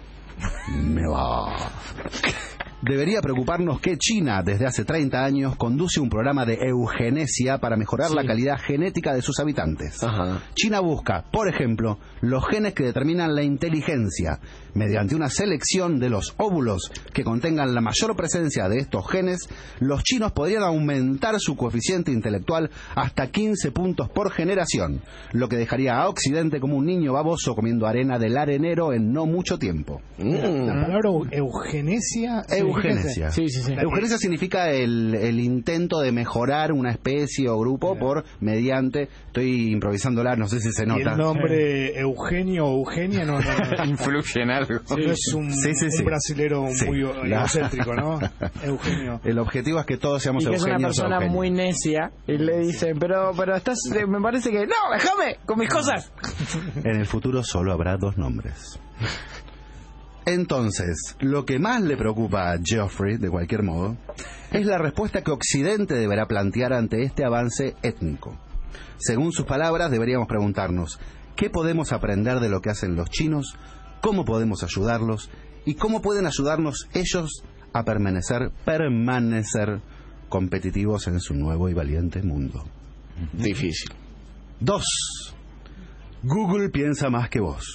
Debería preocuparnos que China, desde hace 30 años, conduce un programa de eugenesia para mejorar la calidad genética de sus habitantes. China busca, por ejemplo, los genes que determinan la inteligencia. Mediante una selección de los óvulos que contengan la mayor presencia de estos genes, los chinos podrían aumentar su coeficiente intelectual hasta 15 puntos por generación, lo que dejaría a Occidente como un niño baboso comiendo arena del arenero en no mucho tiempo. La palabra eugenesia... Eugenesia. Sí. Eugenesia significa el intento de mejorar una especie o grupo mediante... Estoy improvisándola, no sé si se nota. Y el nombre Eugenio o Eugenia no influye en algo. Sí, no es un brasilero muy egocéntrico, ¿no? Eugenio. El objetivo es que todos seamos Eugenios. Y que es una persona Eugenio. muy necia y le dicen, pero estás, me parece que... ¡No, déjame con mis cosas! En el futuro solo habrá 2 nombres. Entonces, lo que más le preocupa a Geoffrey, de cualquier modo, es la respuesta que Occidente deberá plantear ante este avance étnico. Según sus palabras, deberíamos preguntarnos, ¿qué podemos aprender de lo que hacen los chinos? ¿Cómo podemos ayudarlos? ¿Y cómo pueden ayudarnos ellos a permanecer competitivos en su nuevo y valiente mundo? Difícil. 2. Google piensa más que vos.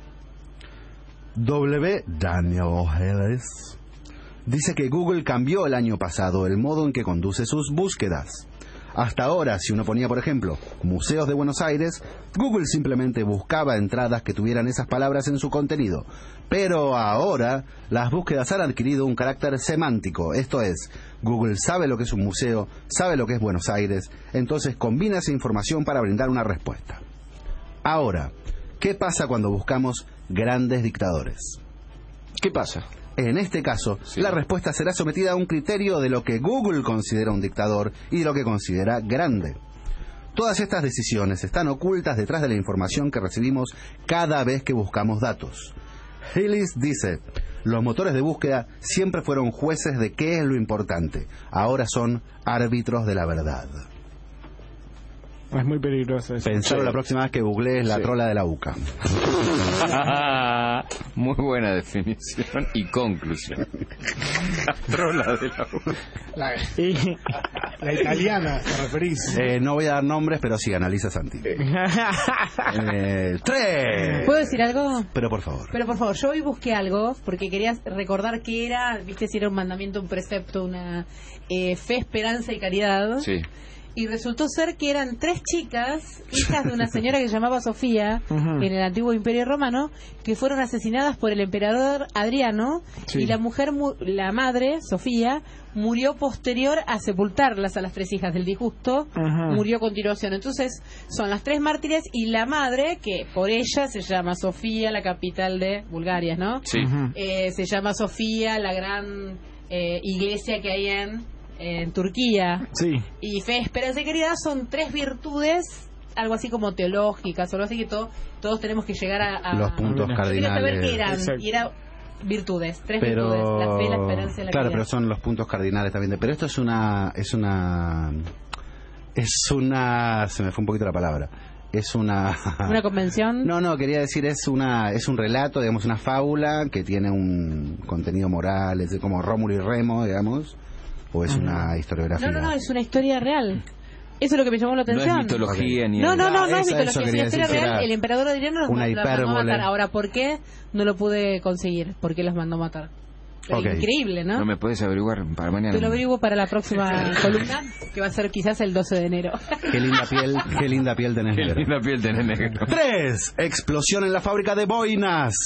Daniel Hayes dice que Google cambió el año pasado el modo en que conduce sus búsquedas. Hasta ahora, si uno ponía, por ejemplo, museos de Buenos Aires, Google simplemente buscaba entradas que tuvieran esas palabras en su contenido. Pero ahora, las búsquedas han adquirido un carácter semántico. Esto es, Google sabe lo que es un museo, sabe lo que es Buenos Aires, entonces combina esa información para brindar una respuesta. Ahora, ¿qué pasa cuando buscamos grandes dictadores? ¿Qué pasa? En este caso, la respuesta será sometida a un criterio de lo que Google considera un dictador y de lo que considera grande. Todas estas decisiones están ocultas detrás de la información que recibimos cada vez que buscamos datos. Hillis dice, los motores de búsqueda siempre fueron jueces de qué es lo importante, ahora son árbitros de la verdad. Es muy peligroso eso. Pensalo la próxima vez que googlees la trola de la UCA. Muy buena definición y conclusión. La trola de la UCA. La italiana, ¿te referís? No voy a dar nombres, pero sí, analiza Santi. 3. ¿Puedo decir algo? Pero por favor, yo hoy busqué algo porque quería recordar qué era, viste, si era un mandamiento, un precepto, una fe, esperanza y caridad. Sí. Y resultó ser que eran 3 chicas, hijas de una señora que se llamaba Sofía, en el antiguo Imperio Romano, que fueron asesinadas por el emperador Adriano, y la madre, Sofía, murió posterior a sepultarlas a las 3 hijas del disgusto, murió a continuación. Entonces, son las 3 mártires y la madre, que por ella se llama Sofía, la capital de Bulgaria, ¿no? Sí. Se llama Sofía, la gran iglesia que hay en Turquía. Sí. Y fe, esperanza y caridad son 3 virtudes, algo así como teológicas, o algo así que todos tenemos que llegar a los puntos cardinales. Quería saber qué eran. Y era virtudes, 3 virtudes, la fe, la esperanza y la claro, caridad. pero son los puntos cardinales también. Pero esto es una se me fue un poquito la palabra. es una... ¿Una convención? No, quería decir, es un relato, digamos, una fábula que tiene un contenido moral, es como Rómulo y Remo, digamos, o es una historiografía. No, es una historia real. Eso es lo que me llamó la atención. No es mitología ni... No es mitología, es una historia real. El emperador Adriano los mandó a matar. Ahora, ¿por qué no lo pude conseguir? ¿Por qué los mandó a matar? Increíble, ¿no? No me puedes averiguar para mañana. Te lo averiguo para la próxima columna, que va a ser quizás el 12 de enero. Qué linda piel tenés negro. 3. Explosión en la fábrica de boinas.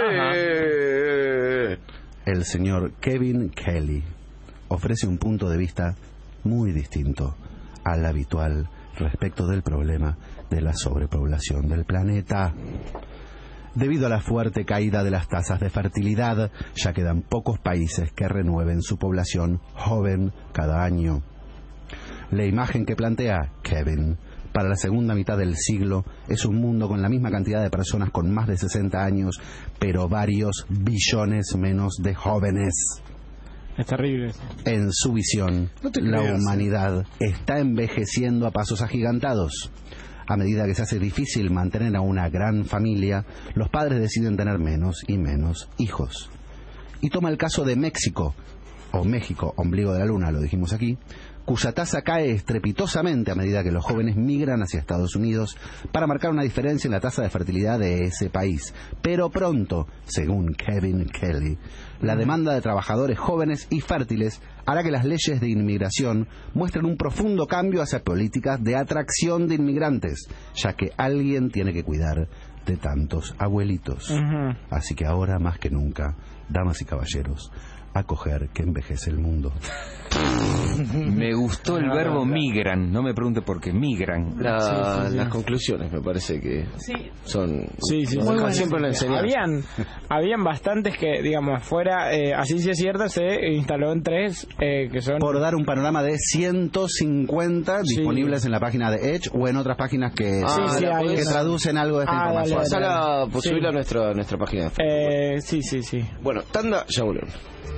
El señor Kevin Kelly ofrece un punto de vista muy distinto al habitual respecto del problema de la sobrepoblación del planeta. Debido a la fuerte caída de las tasas de fertilidad, ya quedan pocos países que renueven su población joven cada año. La imagen que plantea Kevin para la segunda mitad del siglo es un mundo con la misma cantidad de personas con más de 60 años, pero varios billones menos de jóvenes. Es terrible. En su visión, la humanidad está envejeciendo a pasos agigantados. A medida que se hace difícil mantener a una gran familia, los padres deciden tener menos y menos hijos. Y toma el caso de México, o México, ombligo de la luna, lo dijimos aquí, cuya tasa cae estrepitosamente a medida que los jóvenes migran hacia Estados Unidos para marcar una diferencia en la tasa de fertilidad de ese país. Pero pronto, según Kevin Kelly, la demanda de trabajadores jóvenes y fértiles hará que las leyes de inmigración muestren un profundo cambio hacia políticas de atracción de inmigrantes, ya que alguien tiene que cuidar de tantos abuelitos. Así que ahora, más que nunca, damas y caballeros, acoger que envejece el mundo. Me gustó el verbo migran, no me pregunte por qué, migran. Las conclusiones me parece que son siempre la enseñanza. Habían bastantes que, digamos, fuera, a ciencia cierta se instaló en 3 que son... Por dar un panorama de 150 disponibles en la página de Edge o en otras páginas que traducen algo de esta información. Pasala, subirla a nuestra página de Facebook. Sí. Bueno, tanda, ya volvemos.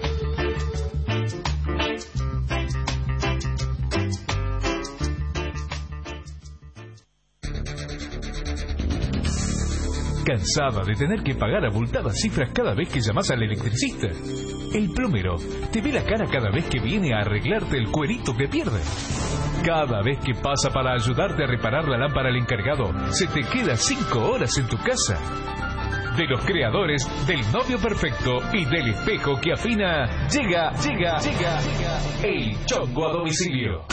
¿Cansada de tener que pagar abultadas cifras cada vez que llamas al electricista? El plomero te ve la cara cada vez que viene a arreglarte el cuerito que pierde. Cada vez que pasa para ayudarte a reparar la lámpara al encargado, se te queda 5 horas en tu casa. De los creadores del novio perfecto y del espejo que afina, llega el Chongo a domicilio.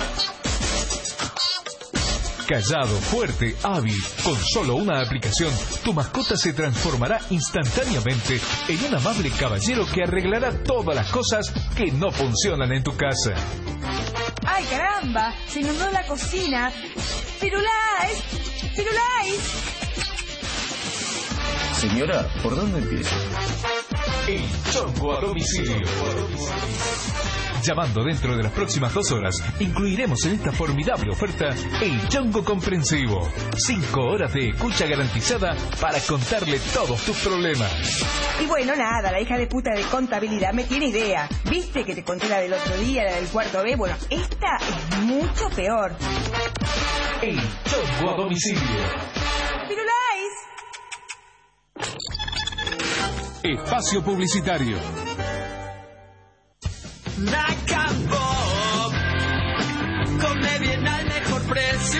Callado, fuerte, hábil, con solo una aplicación, tu mascota se transformará instantáneamente en un amable caballero que arreglará todas las cosas que no funcionan en tu casa. ¡Ay, caramba! Se inundó la cocina. ¡Firulais! Señora, ¿por dónde empiezo? El Chongo a domicilio. Llamando dentro de las próximas 2 horas, incluiremos en esta formidable oferta el Chongo comprensivo. 5 horas de escucha garantizada para contarle todos tus problemas. Y bueno, nada, la hija de puta de contabilidad me tiene idea. ¿Viste que te conté la del otro día, la del cuarto B? Bueno, esta es mucho peor. El Chongo a domicilio. ¡Firulais! Espacio publicitario. Nacambo, come bien al mejor precio.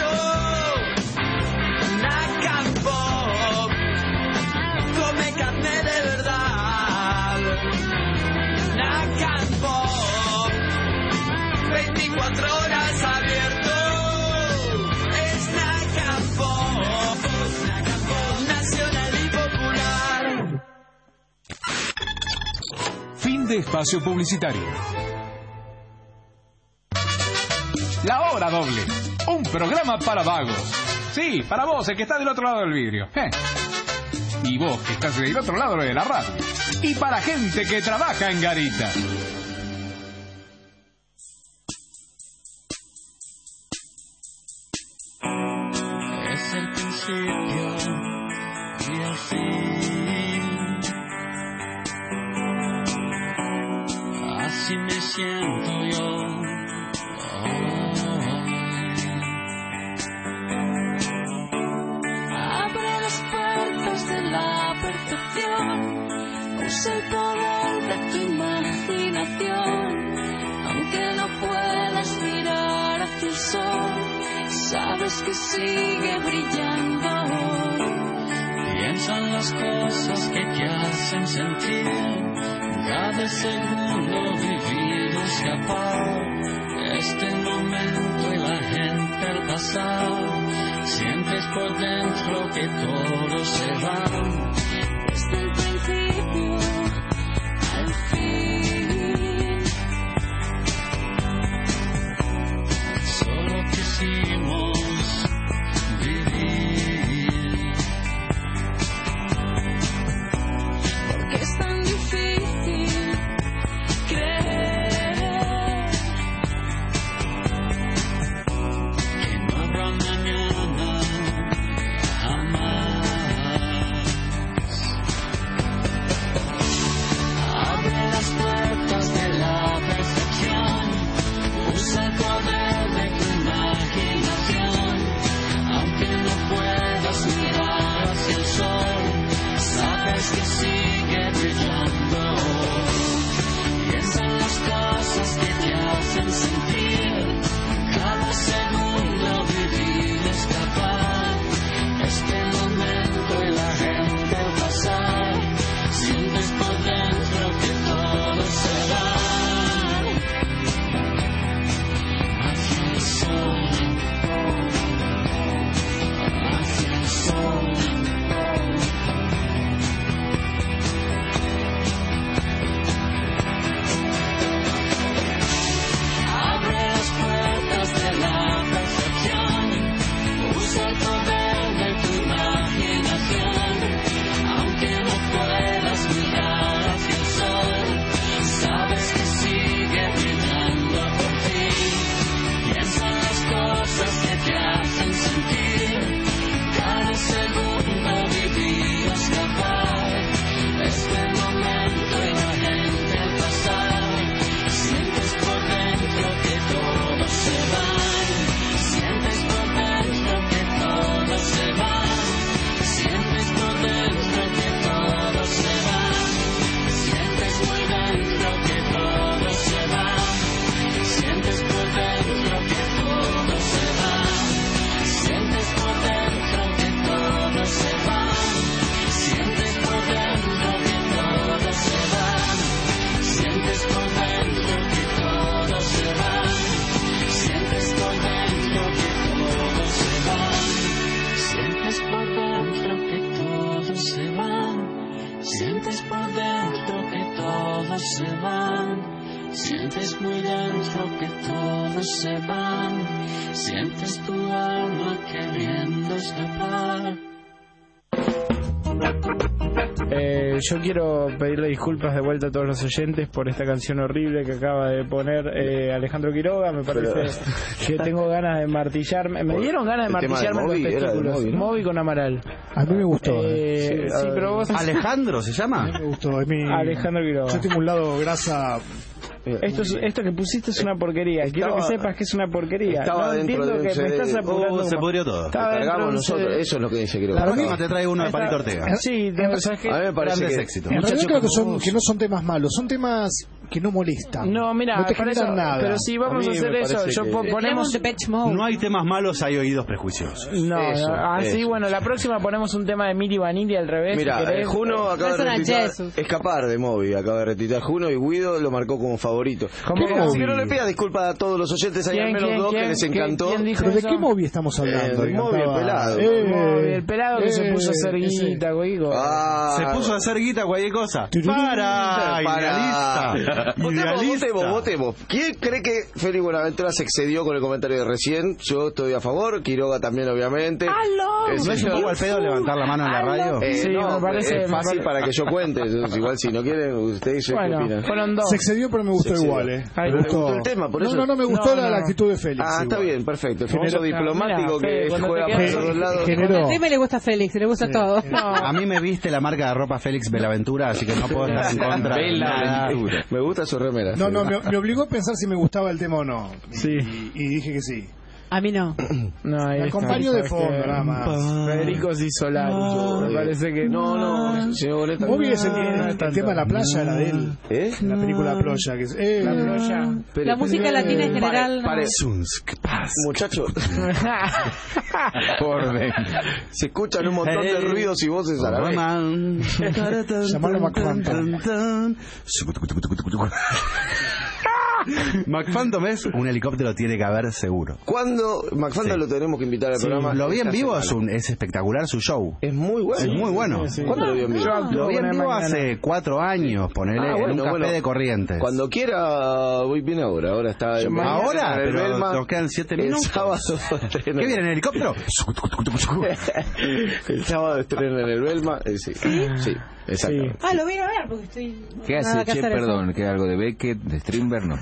Nacambo, come carne de verdad. Nacambo, 24 horas abierto. Es Nacambo, nacional y popular. Fin de espacio publicitario. La Hora Doble, un programa para vagos. Sí, para vos, el que está del otro lado del vidrio. Y vos, que estás del otro lado de la radio. Y para gente que trabaja en garita. Es el principio y el fin. Así me siento yo. sabes que sigue brillando. Piensa en las cosas que te hacen sentir, cada segundo vivido escapar, este momento y la gente al pasar, sientes por dentro que todo se va, desde el principio al fin, solo quisimos vivir, porque es tan difícil creer que no habrá mañana jamás. Abre las puertas de la perfección, usa el poder de tu imaginación, aunque no puedas mirar hacia el sol, sabes que sigue brillando. Piensa en las cosas que te hacen sentir, cada segundo vivir escapar, este momento y la gente al pasar, sientes por dentro que todo se va hacia el sol, hacia el sol. Abre las puertas de la perfección, usa el poder de tu imaginación, aunque no puedas mirar hacia el sol, sabes que sigue brillando por ti. Piensa en las cosas que te hacen sentir, cada segundo vivir escapar, este momento y la gente al pasar, sientes por dentro que todo se va, sientes por dentro que todo se va, sientes por dentro que todo se va, sientes muy dentro que todo se va, sientes por dentro que todo se va, sientes por dentro que todo se va, sientes por dentro que todo se va, sientes por dentro que todo se va, sientes por dentro que todo se va, sientes por dentro que todo se va, sientes por dentro que todo se va, sientes muy dentro que todo se va, sientes tu alma queriendo escapar. Yo quiero pedirle disculpas de vuelta a todos los oyentes por esta canción horrible que acaba de poner Alejandro Quiroga. Me parece que tengo ganas de martillarme. Me dieron ganas de martillarme los testículos. Moby con Amaral. A mí me gustó. Sí, pero vos... ¿Alejandro se llama? A mí me gustó. Alejandro Quiroga. Yo tengo un lado grasa. Esto que pusiste es una porquería. Quiero que sepas que es una porquería. Estaba No dentro entiendo de un que me estás apurando. Se pudrió todo. Lo cargamos nosotros, eso es lo que dice Quiroga. La próxima te traigo uno de Palito Ortega. Sí, ¿sabes qué? A mí me parece Grandes que éxitos. En realidad creo que no son temas malos, son temas que no molestan. No, mira, no te para generan eso, nada. pero si vamos a hacer eso, ponemos Depeche Mode. No hay temas malos, hay oídos prejuiciosos. Así, bueno, la próxima ponemos un tema de Miri Vanilli al revés. Mira, si querés. Juno acaba de retuitear Escapar de Moby, acaba de retuitear Juno, y Guido lo marcó como favorito. Que no le pida disculpas a todos los oyentes, hay al menos dos que les encantó. ¿Pero de qué Moby estamos hablando? El Moby, el pelado. El pelado que se puso a hacer guita, güey. Se puso a hacer guita cualquier cosa. Para, idealista. Votemos. ¿Quién cree que Félix Buenaventura se excedió con el comentario de recién? Yo estoy a favor, Quiroga también, obviamente. ¿No es un poco al pedo levantar la mano en la radio? Sí, no, me parece es fácil para que yo cuente. Igual si no quieren, ustedes bueno, ¿qué opinan? fueron dos. Se excedió, pero me gustó igual, Me gustó el tema, por eso. No, me gustó la actitud de Félix. Está bien, perfecto. El famoso diplomático que cuando juega por todos lados. A mí me le gusta a Félix, le gusta todo. A mí me viste la marca de ropa Félix Belaventura, así que no puedo estar en contra de nada. Me gusta su remera. No, me obligó a pensar si me gustaba el tema o no. Sí. Y dije que sí. A mí no. No, Me acompaño de fondo, nada más. Federico Solari. Me parece que... No, señor Boneta. Vos viste el tema de la playa, la de él. La película Playa. Que es, La playa. La música latina en general. Muchachos. Se escuchan un montón de ruidos y voces a la vez. Llamarlo McPhantom. McPhantom es un helicóptero, tiene que haber seguro. ¿Cuándo McPhantom lo tenemos que invitar al programa? Lo vi en vivo, es espectacular su show. Es muy bueno. Es muy bueno. ¿Cuándo lo vi en vivo? Lo vi en vivo hace 4 años, ponele, en un café de Corrientes. Cuando quiera, voy bien ahora. Ahora está... ¿Ahora? Pero nos quedan 7 minutos. El sábado ¿Qué viene en el helicóptero? El sábado estrena en el Belma. Sí, exacto. Lo voy a ver porque estoy... ¿Qué hace, che? Perdón, ¿qué algo de Beckett, de Strindberg? No,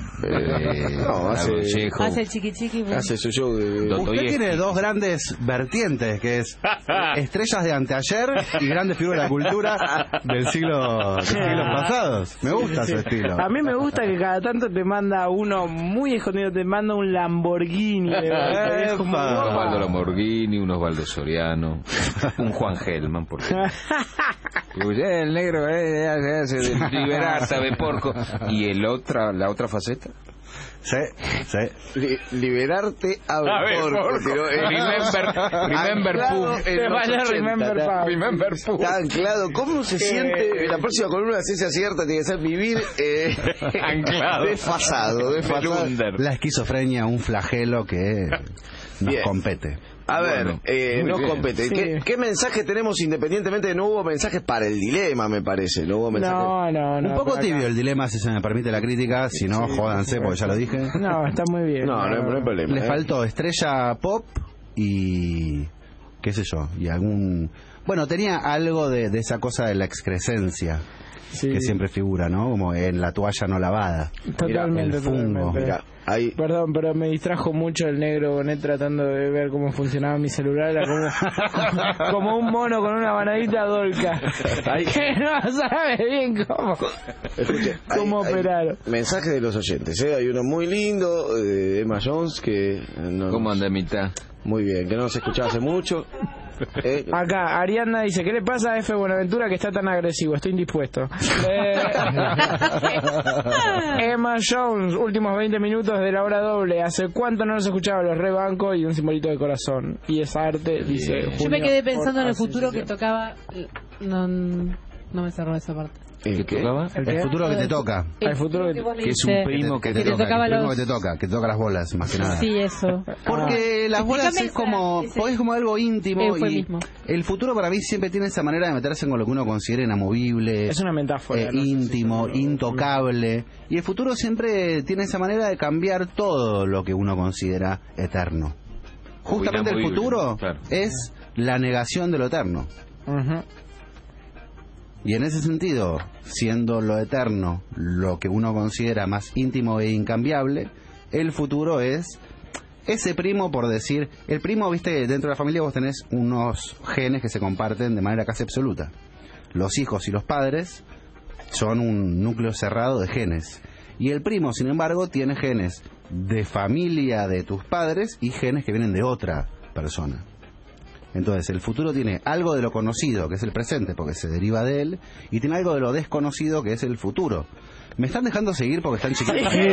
hace el chiqui. Hace su show de... Usted tiene 2 grandes vertientes, que es estrellas de anteayer y grandes figuras de la cultura de siglos pasados. Me gusta su estilo. A mí me gusta que cada tanto te manda uno muy escondido, te manda un Lamborghini. Unos Valdo Lamborghini, unos Valdo Soriano, un Juan Gelman, por ejemplo. El negro hace de liberar, sabe porco. ¿Y la otra faceta? Sí. Liberarte a ver porco. Remember Pooh. Está anclado. ¿Cómo se siente? La próxima columna de Ciencia Cierta tiene que ser vivir anclado. Desfasado. La esquizofrenia, un flagelo que nos compete. A ver, nos compete. Sí. ¿Qué mensaje tenemos independientemente de no hubo mensajes para el dilema, me parece? No hubo mensajes. No. Un poco tibio el dilema, si se me permite la crítica. Si no, jódanse, porque ya lo dije. No, está muy bien. No hay problema. Le faltó estrella pop y... qué sé yo, y algún... Bueno, tenía algo de esa cosa de la excrescencia. Sí. Que siempre figura, ¿no? Como en la toalla no lavada. Totalmente. El fungo. Mira, ahí... Perdón, pero me distrajo mucho el negro Bonet tratando de ver cómo funcionaba mi celular. Era como un mono con una banadita dolca. Que no sabe bien cómo operar. Mensaje de los oyentes, ¿eh? Hay uno muy lindo de Emma Jones que... ¿Cómo anda mitad? Muy bien, que no se escuchaba hace mucho. Acá, Ariana dice, ¿qué le pasa a F. Buenaventura que está tan agresivo? Estoy indispuesto. Emma Jones, últimos 20 minutos de la hora doble. ¿Hace cuánto no nos escuchaba? Los rebanco y un simbolito de corazón. Y esa arte, dice Julio. Yo me quedé pensando en el futuro que tocaba... No me cerró esa parte. ¿El qué? El futuro que te toca. El futuro que es un primo que te toca. El primo que te toca las bolas, más que nada. Sí, eso. Porque las bolas es como algo íntimo. Y el futuro para mí siempre tiene esa manera de meterse con lo que uno considera inamovible. Es una metáfora. Íntimo, intocable. Y el futuro siempre tiene esa manera de cambiar todo lo que uno considera eterno. Justamente el futuro es la negación de lo eterno. Y en ese sentido, siendo lo eterno lo que uno considera más íntimo e incambiable, el futuro es ese primo, por decir... El primo, viste, dentro de la familia vos tenés unos genes que se comparten de manera casi absoluta. Los hijos y los padres son un núcleo cerrado de genes. Y el primo, sin embargo, tiene genes de familia de tus padres y genes que vienen de otra persona. Entonces, el futuro tiene algo de lo conocido, que es el presente, porque se deriva de él, y tiene algo de lo desconocido, que es el futuro. ¿Me están dejando seguir porque están chiquitos? Yo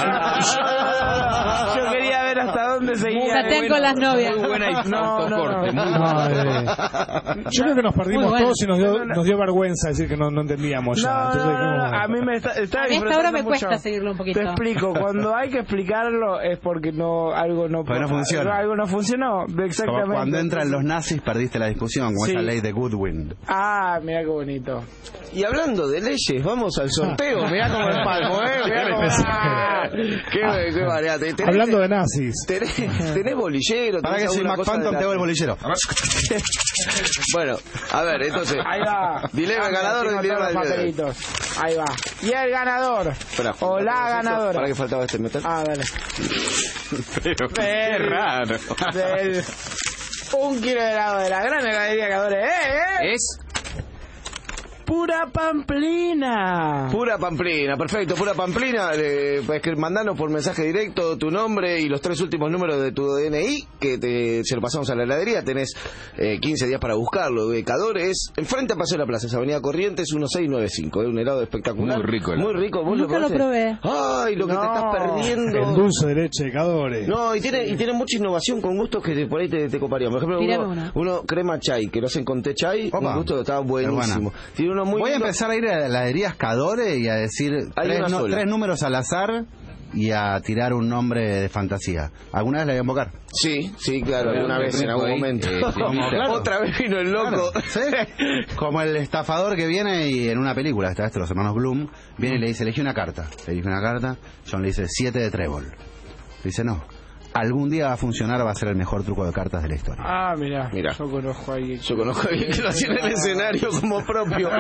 quería ver hasta dónde seguía. Satén con las novias. Muy buena y corte. Yo creo que nos perdimos todos y nos dio vergüenza decir que no entendíamos ya. Entonces, a mí me está a mí esta hora me cuesta seguirlo un poquito. Te explico, cuando hay que explicarlo es porque algo no funciona. Algo no funcionó, exactamente. Como cuando entran los nazis perdiste la discusión, como esa ley de Goodwin. Ah, mira qué bonito. Y hablando de leyes, vamos al sorteo. Mirá cómo empalmo, qué variante. Hablando de nazis. ¿Tenés bolillero? Para que soy McPhantom, te hago el bolillero. Bueno, a ver, entonces. Ahí va. Dilema ganador o dilema del papelitos. Ahí va. Y el ganador. O la ganadora. ¿Para qué faltaba este metal? Ah, dale. Pero qué raro. 1 kilo de helado de la gran ganadería Cadores. Es Pura Pamplina. Pura Pamplina, perfecto, Pura Pamplina. Mandanos por mensaje directo tu nombre y los 3 últimos números de tu DNI, que se lo pasamos a la heladería. Tenés 15 días para buscarlo. Ubicador es enfrente a Paseo de la Plaza, es Avenida Corrientes 1695. Es un helado espectacular. Muy rico. Muy rico. Nunca lo probé. Ay, lo que te estás perdiendo. El dulce de leche de Cadore. No, y tiene mucha innovación con gustos que por ahí te coparían. Por ejemplo, uno crema chai, que lo hacen con té chai. Un gusto está buenísimo. Tiene uno muy Voy a empezar a ir a heladerías Cadore y a decir 3 números al azar y a tirar un nombre de fantasía. ¿Alguna vez la voy a invocar? Sí, claro, alguna vez en algún momento. Claro. Otra vez vino el loco. Claro, ¿sí? Como el estafador que viene y en una película, esta vez de los hermanos Bloom, viene y le dice, elegí una carta. John le dice 7 de trébol. Le dice, no. Algún día va a funcionar, va a ser el mejor truco de cartas de la historia. Ah, mira. Yo conozco a alguien que lo hacía en el escenario como propio.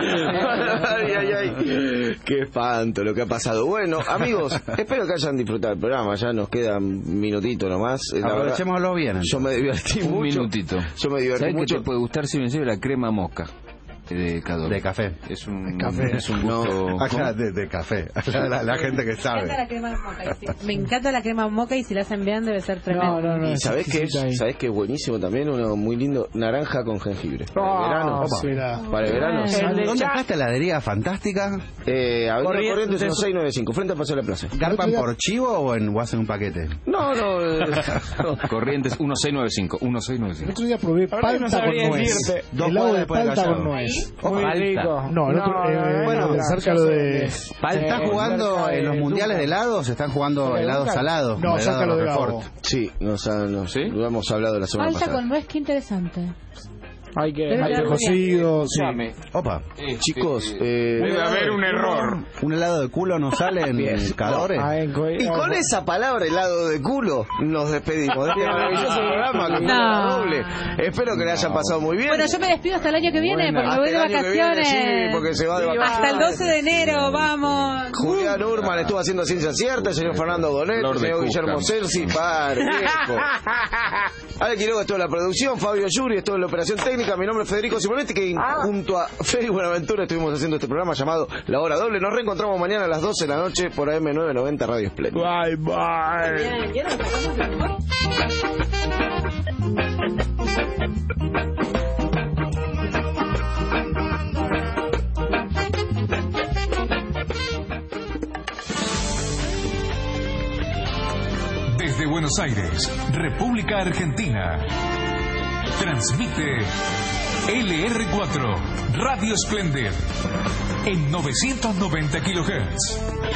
Ay. Qué espanto lo que ha pasado. Bueno, amigos, espero que hayan disfrutado el programa. Ya nos queda un minutito nomás. Aprovechémoslo bien. Yo me divertí mucho. Un minutito. Yo me divertí mucho. ¿Qué te puede gustar si me sirve la crema moca? De Cadore. De café. Es un gusto... de café. La gente que sabe. Me encanta la crema moca y si la hacen bien debe ser tremendo. No, ¿y sabés qué es buenísimo también? Uno muy lindo, naranja con jengibre. Para el verano. ¿Dónde está esta heladería fantástica? Avenida Corrientes 1695, frente a Paseo de la Plaza. ¿Garpan por chivo o en un paquete? No. Corrientes 1695. El otro día probé palta con nuez. Helado de palta con nuez. Muy rico. No, el otro, bueno, cerca lo de... ¿Está jugando en los mundiales de helados? ¿Están jugando helados salados? No, cerca lo de Gabo. Sí, nos hemos hablado la semana pasada. Palta con nuez, qué interesante. Hay que cocido, sí. Opa. Chicos, debe haber un error. Un helado de culo no sale en Cadore. Y con esa palabra, helado de culo, nos despedimos de este maravilloso programa que fue la doble. Espero que le hayan pasado muy bien. Bueno, yo me despido hasta el año que viene porque me voy de vacaciones. Sí, porque se va de vacaciones. Hasta el 12 de enero, vamos. Julián Urman estuvo haciendo Ciencia Cierta, el señor Fernando Donet, el señor Guillermo Cerci, Ale Quiroga estuvo en la producción, Fabio Yuri estuvo en la operación técnica. Mi nombre es Federico Simonetti, que junto a Fede Buenaventura estuvimos haciendo este programa llamado La Hora Doble. Nos reencontramos mañana a las 12 de la noche por AM990 Radio Espléndida. Bye. Desde Buenos Aires, República Argentina. Transmite LR4 Radio Splendid en 990 kHz.